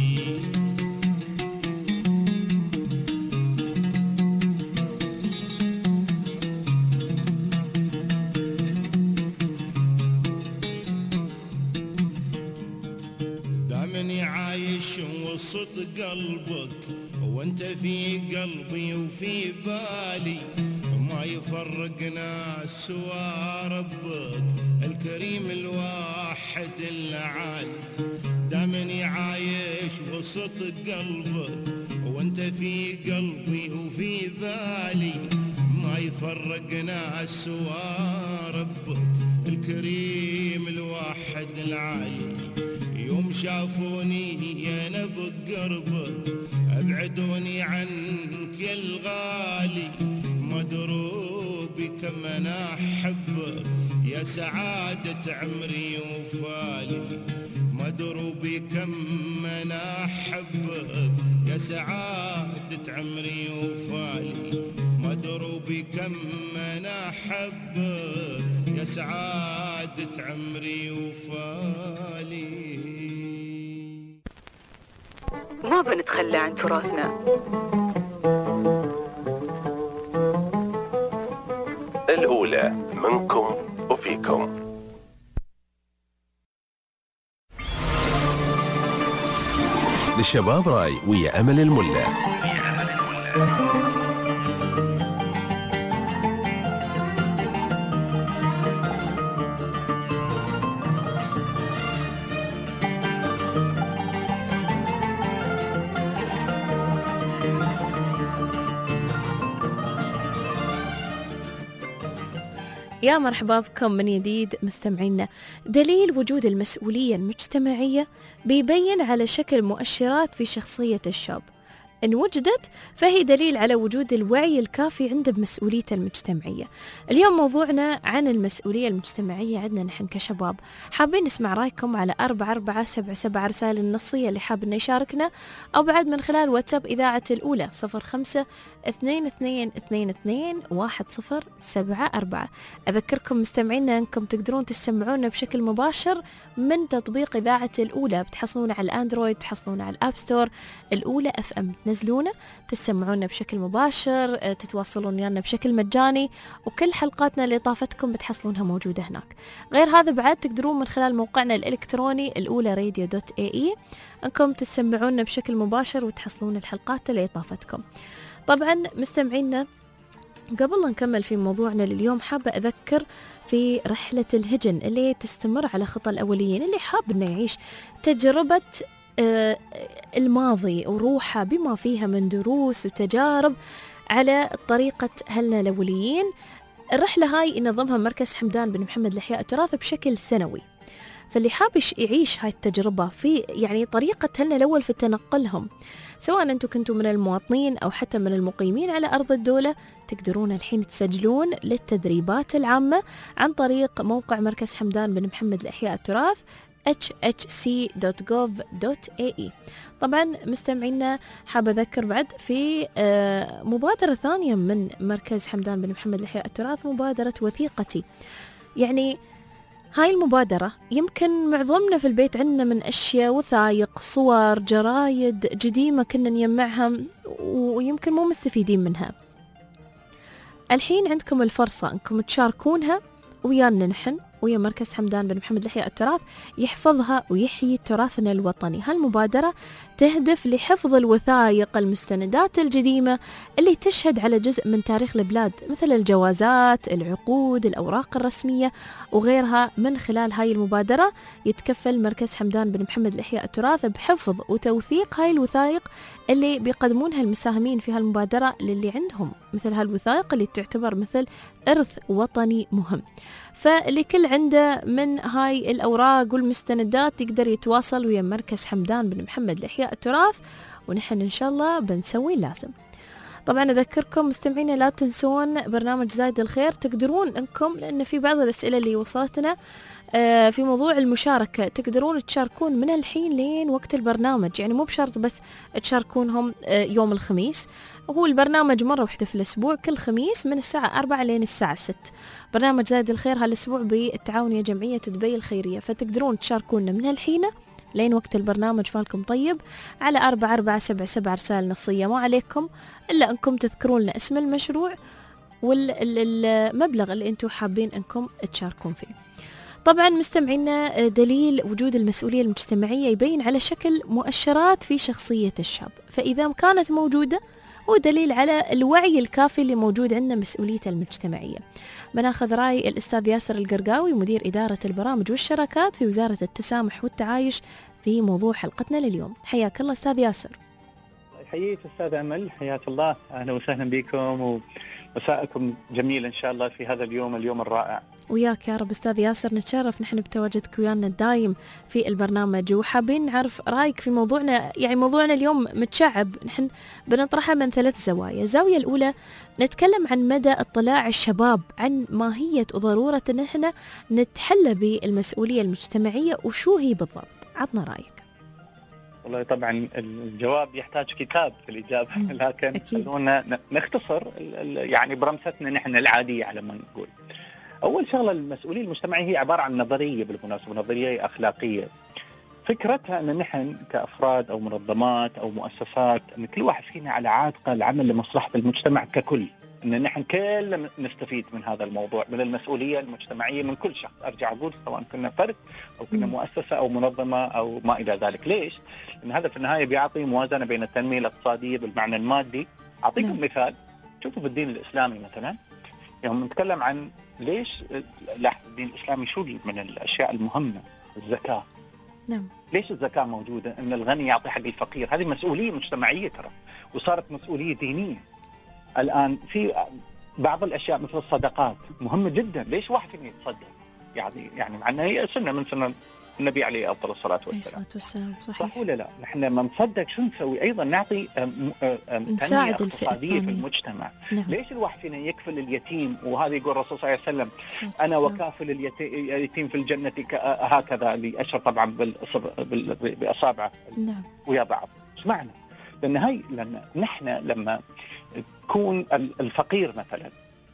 Speaker 19: وسط قلبك وانت في قلبي وفي بالي، ما يفرقنا سوى ربك الكريم الواحد العالي، دامني عايش وسط قلبك وانت في قلبي وفي بالي، ما يفرقنا سوى ربك الكريم الواحد العالي، يوم شافوني انا بقربك ابعدوني عنك يا الغالي، ما دروا بكم انا احبك يا سعادة عمري وفالي، ما دروا بكم انا احبك يا سعادة عمري وفالي، ما دروا بكم انا احبك يا سعادة عمري وفالي.
Speaker 13: ما بنتخلى عن تراثنا،
Speaker 1: الأولى منكم وفيكم. للشباب راي ويا أمل الملا.
Speaker 2: يا مرحبا بكم من جديد مستمعينا. دليل وجود المسؤولية المجتمعية بيبين على شكل مؤشرات في شخصية الشاب، إن وجدت فهي دليل على وجود الوعي الكافي عنده بمسؤوليته المجتمعية. اليوم موضوعنا عن المسؤولية المجتمعية عندنا نحن كشباب، حابين نسمع رأيكم على أربعة أربعة سبعة سبعة رسائل النصية اللي حاب إنه يشاركنا، أو بعد من خلال واتساب إذاعة الأولى صفر خمسة اثنين اثنين اثنين اثنين واحد صفر سبعة أربعة. أذكركم مستمعينا أنكم تقدرون تسمعونا بشكل مباشر من تطبيق إذاعة الأولى، بتحصلون على الأندرويد، بتحصلون على الأب ستور، الأولى أف أم، تنزلونه تسمعونا بشكل مباشر، تتواصلون ويانا بشكل مجاني، وكل حلقاتنا اللي طافتكم بتحصلونها موجودة هناك. غير هذا بعد تقدرون من خلال موقعنا الإلكتروني الأولى راديو دوت اي اي أنكم تسمعونا بشكل مباشر وتحصلون الحلقات اللي طافتكم. طبعا مستمعينا قبل لا نكمل في موضوعنا لليوم، حابة أذكر في رحلة الهجن اللي تستمر على خطى الأوليين، اللي حاب إنه يعيش تجربة الماضي وروحه بما فيها من دروس وتجارب على طريقة أهلنا الأوليين. الرحلة هاي ينظمها مركز حمدان بن محمد لإحياء التراث بشكل سنوي، فاللي حاب يعيش هاي التجربة في يعني طريقة هلنا الأول في تنقلهم، سواء أنتم كنتوا من المواطنين أو حتى من المقيمين على أرض الدولة، تقدرون الحين تسجلون للتدريبات العامة عن طريق موقع مركز حمدان بن محمد لإحياء التراث إتش إتش سي دوت جوف دوت إيه إي. طبعا مستمعينا حابة أذكر بعد في مبادرة ثانية من مركز حمدان بن محمد لإحياء التراث، مبادرة وثيقتي. يعني هاي المبادرة يمكن معظمنا في البيت عندنا من أشياء، وثائق، صور، جرايد قديمة كنا نجمعها ويمكن مو مستفيدين منها. الحين عندكم الفرصة أنكم تشاركونها ويانا نحن ويا مركز حمدان بن محمد لإحياء التراث يحفظها ويحيي تراثنا الوطني. هالمبادرة تهدف لحفظ الوثائق، المستندات القديمة اللي تشهد على جزء من تاريخ البلاد، مثل الجوازات، العقود، الأوراق الرسمية وغيرها. من خلال هاي المبادرة يتكفل مركز حمدان بن محمد لإحياء التراث بحفظ وتوثيق هاي الوثائق اللي بيقدمونها المساهمين في هالمبادرة للي عندهم مثل هالوثائق اللي تعتبر مثل إرث وطني مهم. فاللي كل عنده من هاي الأوراق والمستندات يقدر يتواصل ويا مركز حمدان بن محمد لإحياء التراث، ونحن إن شاء الله بنسوي اللازم. طبعا أذكركم مستمعينا لا تنسون برنامج زايد الخير، تقدرون أنكم لأن في بعض الأسئلة اللي وصلتنا في موضوع المشاركة تقدرون تشاركون من الحين لين وقت البرنامج، يعني مو بشرط بس تشاركونهم يوم الخميس، هو البرنامج مرة واحدة في الأسبوع كل خميس من الساعة أربعة لين الساعة ستة. برنامج زايد الخير هالأسبوع بالتعاون يا جمعية دبي الخيرية، فتقدرون تشاركونا من هالحين لين وقت البرنامج. فالكم طيب على أربعة أربعة سبعة سبعة رسالة نصية، ما عليكم إلا أنكم تذكرون لنا اسم المشروع والمبلغ اللي أنتم حابين أنكم تشاركون فيه. طبعا مستمعينا دليل وجود المسؤولية المجتمعية يبين على شكل مؤشرات في شخصية الشاب، فإذا كانت موجودة هو دليل على الوعي الكافي اللي موجود عندنا مسؤوليته المجتمعية. بناخذ رأي الأستاذ ياسر القرقاوي مدير إدارة البرامج والشراكات في وزارة التسامح والتعايش في موضوع حلقتنا لليوم. حياك الله أستاذ ياسر.
Speaker 3: حييك أستاذ أمل، حياك الله، أهلا وسهلا بكم ومساءكم جميل إن شاء الله في هذا اليوم اليوم الرائع.
Speaker 2: وياك يا رب أستاذ ياسر، نتشرف نحن بتواجدك ويانا الدايم في البرنامج، وحابين نعرف رأيك في موضوعنا. يعني موضوعنا اليوم متشعب، نحن بنطرحه من ثلاث زوايا. الزاوية الأولى نتكلم عن مدى اطلاع الشباب عن ماهية وضرورة أن احنا نتحلى بالمسؤولية المجتمعية وشو هي بالضبط. عطنا رأيك.
Speaker 3: والله طبعا الجواب يحتاج كتاب في الإجابة، لكن خلونا نختصر يعني برمستنا نحن العادية على ما نقول. أول شغلة المسؤولية المجتمعية هي عبارة عن نظرية بالمناسبة، نظرية أخلاقية. فكرتها أن نحن كأفراد أو منظمات أو مؤسسات أن كل واحد فينا على عاتقه العمل لمصلحة المجتمع ككل، أن نحن كلنا نستفيد من هذا الموضوع، من المسؤولية المجتمعية من كل شخص. أرجع أقول سواء كنا فرد أو كنا مؤسسة أو منظمة أو ما إلى ذلك. ليش؟ لأن هذا في النهاية بيعطي موازنة بين التنمية الاقتصادية بالمعنى المادي. أعطيكم نعم. مثال، شوفوا في الدين الإسلامي مثلا يوم نتكلم عن ليش لاحظ الدين الإسلامي شو من الأشياء المهمة الزكاة.
Speaker 2: نعم.
Speaker 3: ليش الزكاة موجودة؟ إن الغني يعطي حق الفقير، هذه مسؤولية مجتمعية ترى، وصارت مسؤولية دينية. الآن في بعض الأشياء مثل الصدقات مهمة جدا. ليش واحد فينا يتصدق؟ يعني يعني مع أنها هي سنة من سنة النبي عليه أفضل الصلاة والسلام.
Speaker 2: والسلام. صحيح.
Speaker 3: صح ولا لا؟ نحن لما نصدق شو نسوي؟ أيضا نعطي تنمية اقتصادية في المجتمع.
Speaker 2: نعم.
Speaker 3: ليش الواحد فينا يكفل اليتيم؟ وهذا يقول الرسول صلى الله عليه وسلم أنا وكافل اليتيم في الجنة هكذا، اللي أشر طبعا بأصابعه.
Speaker 2: نعم.
Speaker 3: ويا بعض. إيش معنى؟ لأن هاي لأن نحن لما يكون الفقير مثلا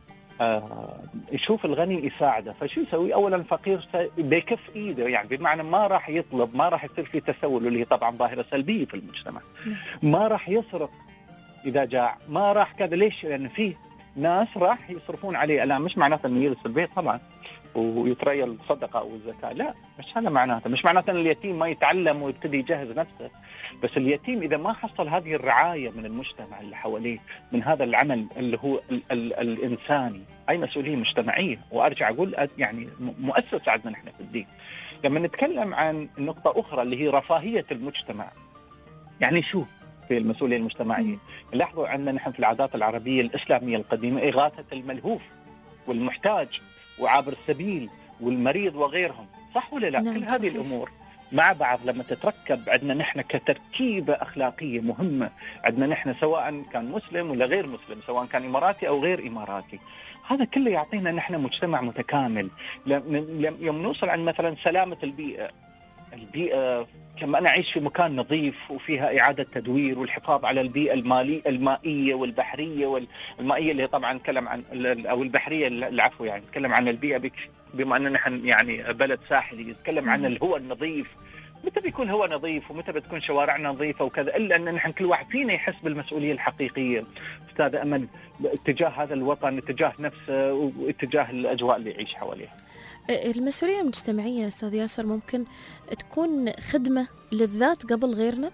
Speaker 3: آه يشوف الغني يساعده، فشو يسوي؟ اولا الفقير بيكف ايده، يعني بمعنى ما راح يطلب، ما راح يصير في تسول اللي هي طبعا ظاهره سلبيه في المجتمع. ما راح يسرق اذا جاع، ما راح كذا. ليش؟ لان في ناس راح يصرفون عليه. الان مش معناته انه يجلس البيت طبعا ويتريى الصدقه او الزكاه، لا مش هذا معناته. مش معناته ان اليتيم ما يتعلم ويبتدي يجهز نفسه، بس اليتيم اذا ما حصل هذه الرعايه من المجتمع اللي حواليه، من هذا العمل اللي هو ال ال الانساني، اي مسؤوليه مجتمعيه. وارجع اقول يعني مؤسسه عندنا نحن في الدين. لما نتكلم عن نقطه اخرى اللي هي رفاهيه المجتمع، يعني شو في المسؤوليه المجتمعيه؟ لاحظوا عندنا نحن في العادات العربيه الاسلاميه القديمه اغاثه الملهوف. والمحتاج وعابر السبيل والمريض وغيرهم، صح ولا لا؟
Speaker 2: نعم
Speaker 3: كل هذه
Speaker 2: صحيح.
Speaker 3: الأمور مع بعض لما تتركب عندنا نحن كتركيبة أخلاقية مهمة عندنا نحن، سواء كان مسلم ولا غير مسلم، سواء كان إماراتي أو غير إماراتي، هذا كله يعطينا نحن مجتمع متكامل. يوم نوصل عن مثلا سلامة البيئة، البيئة لما أنا أعيش في مكان نظيف وفيها إعادة تدوير والحفاظ على البيئة المالية المائية والبحرية والمائية اللي طبعا نتكلم عن أو البحرية العفو يعني نتكلم عن البيئة بما أننا نحن يعني بلد ساحلي، نتكلم عن الهواء النظيف. متى بيكون هو نظيف ومتى بتكون شوارعنا نظيفة وكذا، إلا أن نحن كل واحد فينا يحس بالمسؤولية الحقيقية أستاذ أمل اتجاه هذا الوطن، اتجاه نفسه واتجاه الأجواء اللي يعيش حواليها.
Speaker 2: المسؤولية المجتمعية أستاذ ياسر ممكن تكون خدمة للذات قبل غيرنا؟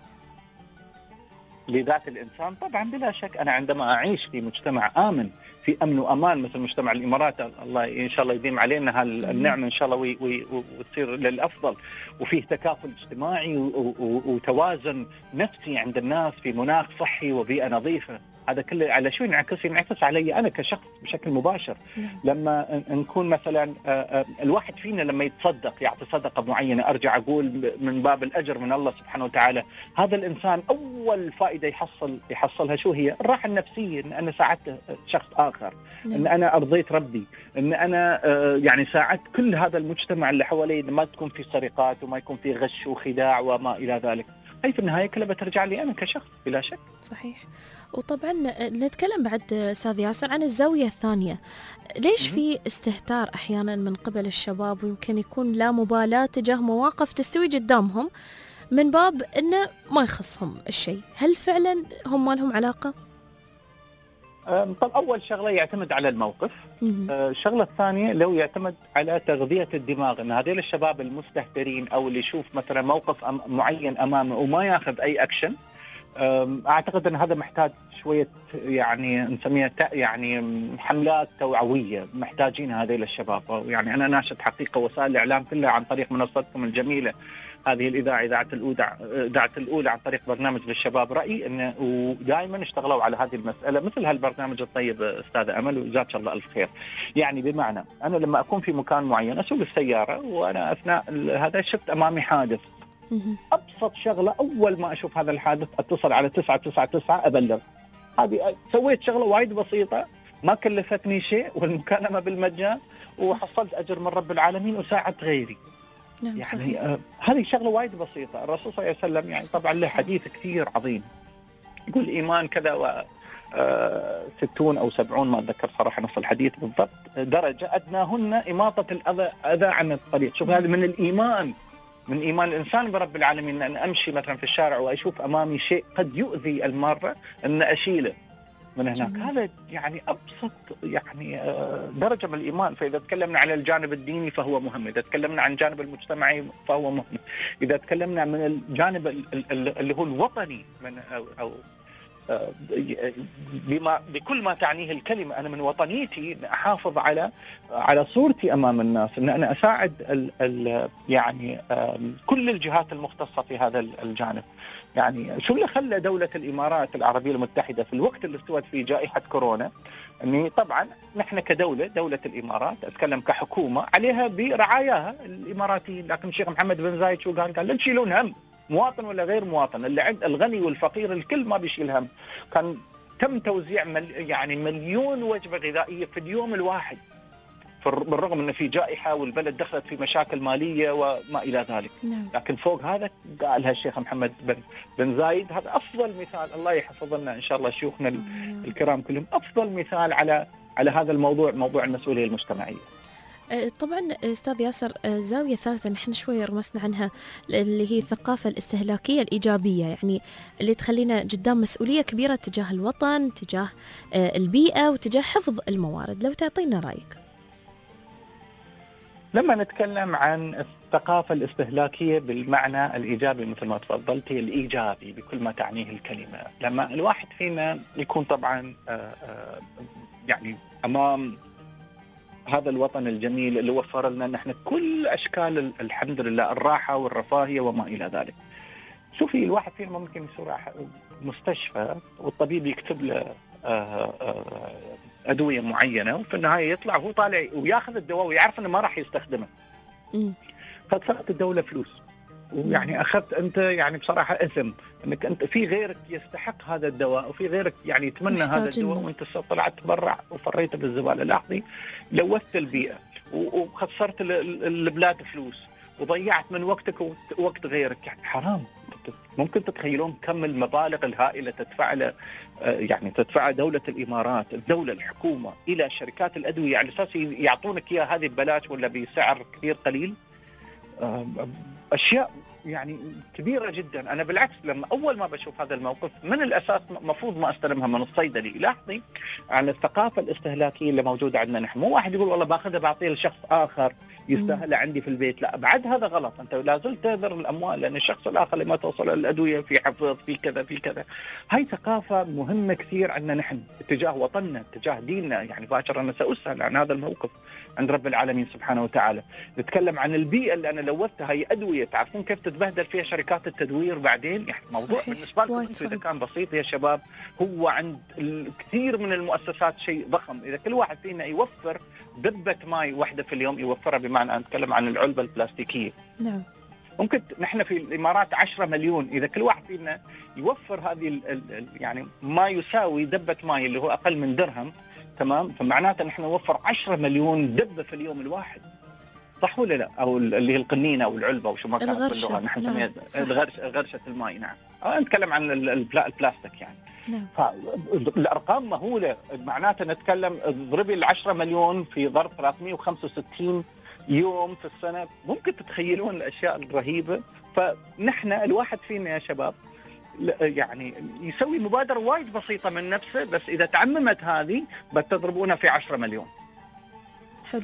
Speaker 3: لذات الإنسان طبعا بلا شك. أنا عندما أعيش في مجتمع آمن في أمن وأمان مثل مجتمع الإمارات، الله إن شاء الله يديم علينا هالنعمة إن شاء الله وتصير للأفضل، وفيه تكافل اجتماعي وتوازن نفسي عند الناس في مناخ صحي وبيئة نظيفة، هذا كله على شو ينعكس؟ ينعكس علي أنا كشخص بشكل مباشر. لما نكون مثلا الواحد فينا لما يتصدق يعطي صدقة معينة، أرجع أقول من باب الأجر من الله سبحانه وتعالى، هذا الإنسان أول فائدة يحصل يحصلها شو هي؟ الراحة النفسية، إن أنا ساعدت شخص آخر، إن أنا أرضيت ربي، إن أنا يعني ساعدت كل هذا المجتمع اللي حوالي، ما تكون في سرقات وما يكون في غش وخداع وما إلى ذلك. هي في النهاية كلها بترجع لي أنا كشخص بلا شك.
Speaker 2: صحيح. وطبعا نتكلم بعد أستاذ ياسر عن الزاوية الثانية، ليش في استهتار أحيانا من قبل الشباب ويمكن يكون لا مبالاة تجاه مواقف تستوي قدامهم من باب أنه ما يخصهم الشيء؟ هل فعلا هم ما لهم علاقة؟
Speaker 3: طب أول شغلة يعتمد على الموقف. الشغلة الثانية لو يعتمد على تغذية الدماغ، أن هذول الشباب المستهترين أو اللي يشوف مثلا موقف معين أمامه وما ياخذ أي أكشن، أعتقد أن هذا محتاج شوية يعني نسميها يعني حملات توعوية محتاجين هذول الشباب. يعني أنا ناشط حقيقة وسائل الإعلام كلها عن طريق منصتكم الجميلة هذه الإذاعة، إذاعة الأولى إذاعة الأولى عن طريق برنامج للشباب رأي، إنه ودائما اشتغلوا على هذه المسألة مثل هالبرنامج الطيب أستاذة أمل، وجزاك الله ألف خير. يعني بمعنى أنا لما أكون في مكان معين أسوق السيارة وأنا أثناء هذا شفت أمامي حادث، أبسط شغلة أول ما أشوف هذا الحادث أتصل على تسعة تسعة تسعة أبلغ. هذه سويت شغلة وايد بسيطة ما كلفتني شيء والمكالمة بالمجان وحصلت أجر من رب العالمين وساعدت غيري.
Speaker 2: نعم
Speaker 3: يعني
Speaker 2: صحيح.
Speaker 3: آه هذه شغلة وايد بسيطة. الرسول صلى الله عليه وسلم يعني طبعا له حديث كثير عظيم يقول إيمان كذا و آه ستون أو سبعون ما أتذكر صراحة نص الحديث بالضبط درجة أدناهن إماطة الأذى أذى عن الطريق. شوف هذا من الإيمان، من إيمان الإنسان برب العالمين، أن أمشي مثلا في الشارع وأشوف أمامي شيء قد يؤذي المارة أن أشيله من هناك. جميل. هذا يعني أبسط يعني درجة من الإيمان. فإذا تكلمنا على الجانب الديني فهو مهم، إذا تكلمنا عن الجانب المجتمعي فهو مهم، إذا تكلمنا من الجانب اللي هو الوطني من أو, أو بما بكل ما تعنيه الكلمة، أنا من وطنيتي أحافظ على على صورتي أمام الناس، أن أنا أساعد ال ال يعني كل الجهات المختصة في هذا الجانب. يعني شو اللي خلى دولة الإمارات العربية المتحدة في الوقت اللي استوت فيه جائحة كورونا، أني طبعا نحن كدولة دولة الإمارات أتكلم كحكومة عليها برعاياها الإماراتيين، لكن الشيخ محمد بن زايد شو قال؟ قال لا تشيلون هم، مواطن ولا غير مواطن، اللي عند الغني والفقير الكل ما بيشيل هم. كان تم توزيع مل يعني مليون وجبة غذائية في اليوم الواحد، بالرغم أن في جائحة والبلد دخلت في مشاكل مالية وما إلى ذلك. نعم. لكن فوق هذا قالها الشيخ محمد بن, بن زايد، هذا أفضل مثال، الله يحفظ لنا إن شاء الله شيوخنا نعم. الكرام كلهم، أفضل مثال على على هذا الموضوع، موضوع المسؤولية المجتمعية.
Speaker 2: طبعا أستاذ ياسر، الزاوية الثالثة نحن شوية رمسنا عنها اللي هي الثقافة الاستهلاكية الإيجابية، يعني اللي تخلينا قدام مسؤولية كبيرة تجاه الوطن، تجاه البيئة وتجاه حفظ الموارد. لو تعطينا رأيك.
Speaker 3: لما نتكلم عن الثقافة الاستهلاكية بالمعنى الإيجابي مثل ما تفضلتي، الإيجابي بكل ما تعنيه الكلمة، لما الواحد فينا يكون طبعا يعني أمام هذا الوطن الجميل اللي وفر لنا نحن كل أشكال الحمد لله الراحة والرفاهية وما إلى ذلك. شوفي الواحد فينا ممكن يروح مستشفى والطبيب يكتب له ادويه معينه، وفي النهايه يطلع هو طالع وياخذ الدواء ويعرف انه ما راح يستخدمه. خسرت الدوله فلوس، ويعني اخذت انت يعني بصراحه اثم انك انت في غيرك يستحق هذا الدواء، وفي غيرك يعني يتمنى هذا الدواء، وانت طلعت تبرع وفريته بالزباله. لاحظي، لوثت البيئه وخسرت البلاد فلوس وضيعت من وقتك ووقت غيرك. يعني حرام. ممكن تتخيلون كم المبالغ الهائله تدفع له يعني تدفع دوله الامارات، الدوله الحكومه الى شركات الادويه على اساس يعطونك اياها هذه ببلاش ولا بسعر كثير قليل. اشياء يعني كبيره جدا. انا بالعكس لما اول ما بشوف هذا الموقف من الاساس مفروض ما استلمها من الصيدلي. لاحظي عن الثقافه الاستهلاكيه اللي موجوده عندنا نحن، مو واحد يقول والله باخذها بعطيه لشخص اخر يستاهل عندي في البيت، لا بعد هذا غلط. انت لا زلت تهدر الاموال، لان الشخص الاخر لما توصل الادويه في حفظ في كذا في كذا. هاي ثقافه مهمه كثير عندنا نحن تجاه وطننا تجاه ديننا. يعني باكر انا ساسال عن هذا الموقف عند رب العالمين سبحانه وتعالى. نتكلم عن البيئه اللي انا لوثتها، هي ادويه تعرفون كيف تتبهدل فيها شركات التدوير بعدين. يعني موضوع بالنسبه لكم اذا كان بسيط يا شباب، هو عند الكثير من المؤسسات شيء ضخم. اذا كل واحد فينا يوفر دبه ماء واحده في اليوم يوفرها، بمعنى نتكلم عن العلبه البلاستيكيه.
Speaker 2: نعم.
Speaker 3: ممكن نحن في الامارات عشرة مليون، اذا كل واحد فينا يوفر هذه ال ال يعني ما يساوي دبه ماء اللي هو اقل من درهم، تمام، فمعناته نحن نوفر عشرة مليون دبه في اليوم الواحد. صح ولا لا؟ او اللي هي القنينه او العلبه او شو ما كانت باللغه نحن نسميها الغرشه غرشه الماء. نعم. أو نتكلم عن البلاستيك يعني.
Speaker 2: نعم.
Speaker 3: فالارقام مهوله، معناته نتكلم اضربي العشرة مليون في ضرب ثلاثمئة وخمسة وستين يوم في السنه، ممكن تتخيلون الاشياء الرهيبه. فنحن الواحد فينا يا شباب يعني يسوي مبادره وايد بسيطه من نفسه، بس اذا تعممت هذه بتضربونها في عشرة مليون.
Speaker 2: حلو.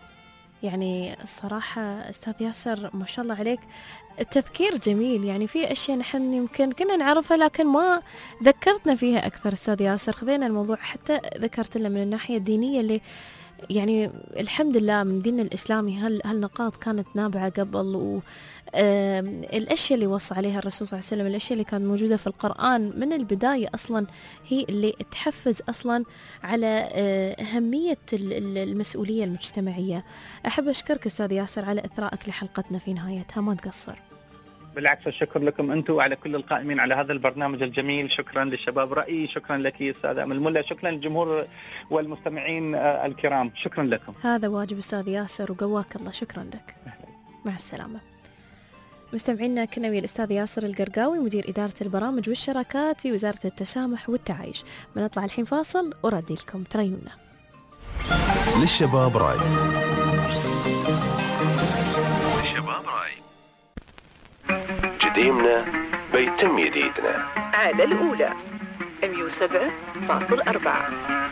Speaker 2: يعني الصراحة أستاذ ياسر ما شاء الله عليك، التذكير جميل. يعني في أشياء نحن يمكن كنا نعرفها لكن ما ذكرتنا فيها أكثر. أستاذ ياسر خذينا الموضوع حتى ذكرت لنا من الناحية الدينية اللي يعني الحمد لله من ديننا الإسلامي هال هالنقاط كانت نابعة قبل، و الأشياء اللي وصى عليها الرسول صلى الله عليه وسلم، الأشياء اللي كانت موجودة في القرآن من البداية أصلا هي اللي تحفز أصلا على أهمية المسؤولية المجتمعية. أحب أشكرك أستاذ ياسر على إثرائك لحلقتنا في نهايتها، ما تقصر.
Speaker 3: بالعكس، الشكر لكم أنتم وعلى كل القائمين على هذا البرنامج الجميل. شكرا للشباب رأي، شكرا لك أستاذ أمل ملا، شكرا للجمهور والمستمعين الكرام، شكرا لكم.
Speaker 2: هذا واجب أستاذ ياسر وقواك الله. شكرا لك. مع السلامة. مستمعينا كنا ويا الأستاذ ياسر القرقاوي مدير إدارة البرامج والشراكات في وزارة التسامح والتعايش. بنطلع الحين فاصل وردي لكم تريونا.
Speaker 1: للشباب راي.
Speaker 4: للشباب راي. جديمنا بيتم جديدنا.
Speaker 13: على الأولى مية وسبعة فاصل أربعة.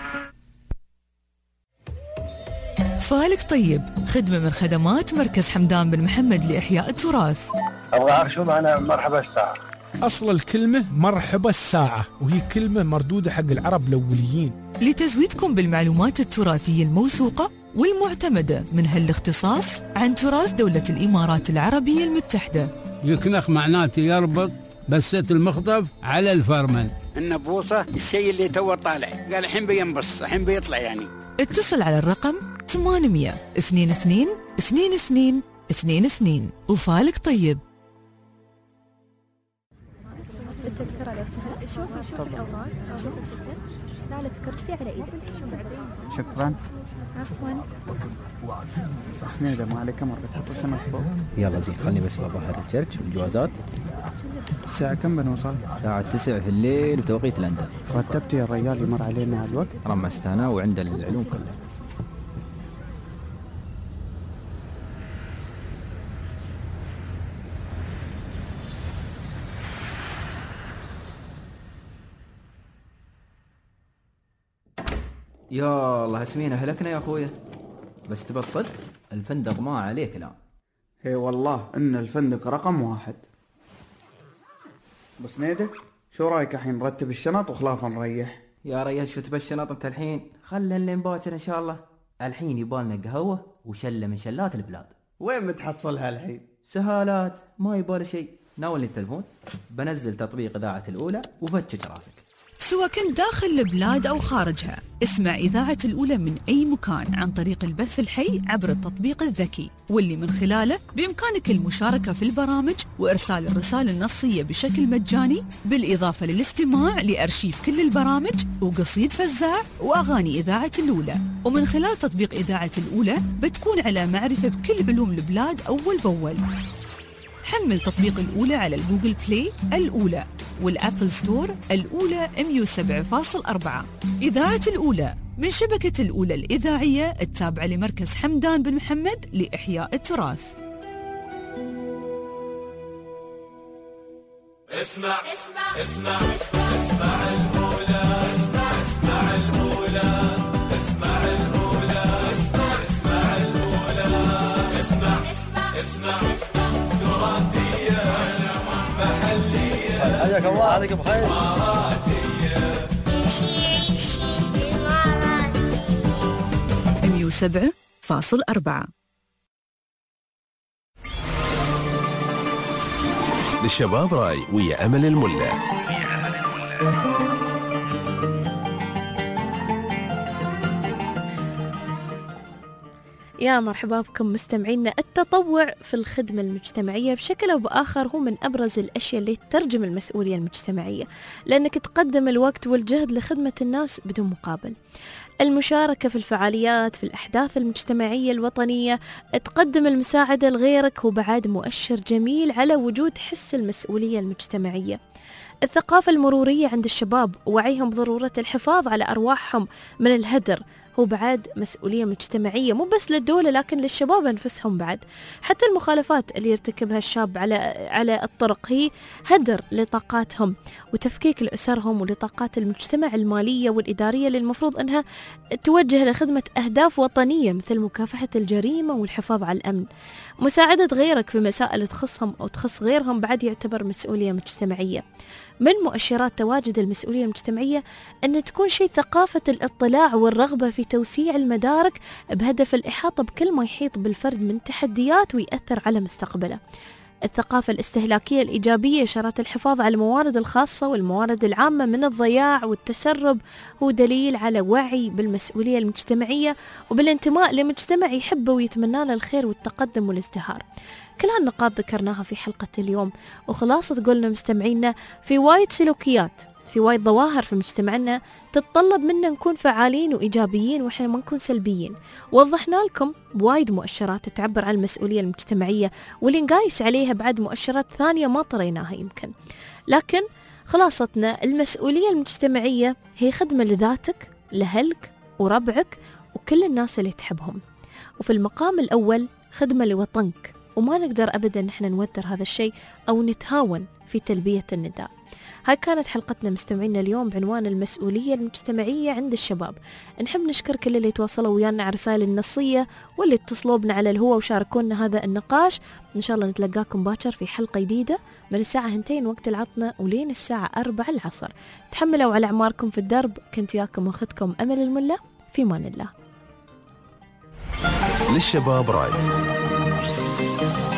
Speaker 6: فالك طيب، خدمة من خدمات مركز حمدان بن محمد لإحياء التراث.
Speaker 15: أبغى أعرف شو معنى مرحبا الساعة.
Speaker 11: أصل الكلمة مرحبا الساعة، وهي كلمة مردودة حق العرب الأوليين.
Speaker 6: لتزويدكم بالمعلومات التراثية الموثوقة والمعتمدة من هالاختصاص عن تراث دولة الإمارات العربية المتحدة.
Speaker 23: يكنخ معناته يربط بسة المخطف على الفرمل.
Speaker 24: النبوصة الشيء اللي تو طالع، قال الحين بينبص الحين بيطلع يعني.
Speaker 6: اتصل على الرقم ثمانمية اثنين اثنين اثنين اثنين اثنين اثنين. وفالك طيب.
Speaker 2: التذكرة لو سهل. شوفي شوفي الأوراق، شوفي السكت، لا لا تكرسي على إيدك.
Speaker 25: شكرا.
Speaker 2: عفوا.
Speaker 25: سنيدة ما عليك مرة تحط السنة فوق.
Speaker 26: يلا زين خلني بس بظهر الشرش والجوازات.
Speaker 25: الساعة كم بنوصل؟
Speaker 26: الساعة تسعة في الليل بتوقيت لندن.
Speaker 25: رتبت يا الرجال يمر علينا الوقت؟
Speaker 26: رمست أنا وعند العلوم كلها. يا الله اسمينا هلكنا يا أخويا، بس تبى الصدق الفندق ما عليه كلام.
Speaker 25: هي والله إن الفندق رقم واحد. بس نيدة شو رايك الحين نرتب الشنط وخلاف نريح؟
Speaker 26: يا ريال شو تبى الشنط انت الحين؟ خلنا اللي باكر ان شاء الله. الحين يبالنا قهوة وشلة من شلات البلاد.
Speaker 25: وين بتحصلها الحين؟
Speaker 26: سهالات، ما يبال شيء. ناولني التلفون بنزل تطبيق إذاعة الأولى وفتش راسك.
Speaker 6: سواء كنت داخل البلاد أو خارجها، اسمع إذاعة الأولى من أي مكان عن طريق البث الحي عبر التطبيق الذكي، واللي من خلاله بإمكانك المشاركة في البرامج وإرسال الرسائل النصية بشكل مجاني، بالإضافة للاستماع لأرشيف كل البرامج وقصيد فزاع وأغاني إذاعة الأولى. ومن خلال تطبيق إذاعة الأولى بتكون على معرفة بكل علوم البلاد أول بأول. حمل تطبيق الأولى على الجوجل بلاي الأولى والأبل ستور الأولى مية وسبعة فاصلة أربعة. إذاعة الأولى من شبكة الأولى الإذاعية التابعة لمركز حمدان بن محمد لإحياء التراث.
Speaker 9: اسمع اسمع اسمع اسمع الأولى، اسمع اسمع الأولى، اسمع الأولى، اسمع اسمع الأولى، اسمع اسمع تراثية محلية،
Speaker 12: حياك الله، عليك بخير.
Speaker 9: إماراتية،
Speaker 14: عيشي عيشي إماراتي.
Speaker 6: مية وسبعة فاصلة أربعة.
Speaker 1: للشباب راي ويا أمل الملا.
Speaker 2: يا مرحبا بكم مستمعينا. التطوع في الخدمة المجتمعية بشكل أو بآخر هو من أبرز الأشياء اللي تترجم المسؤولية المجتمعية، لأنك تقدم الوقت والجهد لخدمة الناس بدون مقابل. المشاركة في الفعاليات، في الأحداث المجتمعية الوطنية، تقدم المساعدة لغيرك، هو بعد مؤشر جميل على وجود حس المسؤولية المجتمعية. الثقافة المرورية عند الشباب ووعيهم بضرورة الحفاظ على أرواحهم من الهدر هو بعد مسؤولية مجتمعية، مو بس للدولة لكن للشباب أنفسهم بعد. حتى المخالفات اللي يرتكبها الشاب على على الطرق هي هدر لطاقاتهم وتفكيك لأسرهم ولطاقات المجتمع المالية والإدارية اللي المفروض أنها توجه لخدمة أهداف وطنية مثل مكافحة الجريمة والحفاظ على الأمن. مساعدة غيرك في مسائل تخصهم أو تخص غيرهم بعد يعتبر مسؤولية مجتمعية. من مؤشرات تواجد المسؤولية المجتمعية أن تكون شيء ثقافة الاطلاع والرغبة في توسيع المدارك بهدف الإحاطة بكل ما يحيط بالفرد من تحديات ويأثر على مستقبله. الثقافة الاستهلاكية الإيجابية، إشارات الحفاظ على الموارد الخاصة والموارد العامة من الضياع والتسرب، هو دليل على وعي بالمسؤولية المجتمعية وبالانتماء لمجتمع يحبه ويتمنى له الخير والتقدم والازدهار. كل هالنقاط ذكرناها في حلقة اليوم، وخلاصة قولنا مستمعينا في وايد سلوكيات، في وايد ظواهر في مجتمعنا تتطلب منا نكون فعالين وإيجابيين وإحنا ما نكون سلبيين. وضحنا لكم بوايد مؤشرات تعبر عن المسؤولية المجتمعية واللي نقايس عليها بعد مؤشرات ثانية ما طريناها يمكن. لكن خلاصتنا المسؤولية المجتمعية هي خدمة لذاتك، لأهلك وربعك وكل الناس اللي تحبهم، وفي المقام الأول خدمة لوطنك، وما نقدر أبدا نحن نوتر هذا الشيء أو نتهاون في تلبية النداء. هاي كانت حلقتنا مستمعينا اليوم بعنوان المسؤولية المجتمعية عند الشباب. نحب نشكر كل اللي تواصلوا ويانا على الرسائل النصية واللي اتصلوا بنا على الهوا وشاركونا هذا النقاش. إن شاء الله نتلقاكم باكر في حلقة جديدة من الساعة هنتين وقت العطنة ولين الساعة أربعة العصر. تحملوا على أعماركم في الدرب. كنت وياكم أختكم أمل الملا، في مان الله.
Speaker 1: للشباب راي.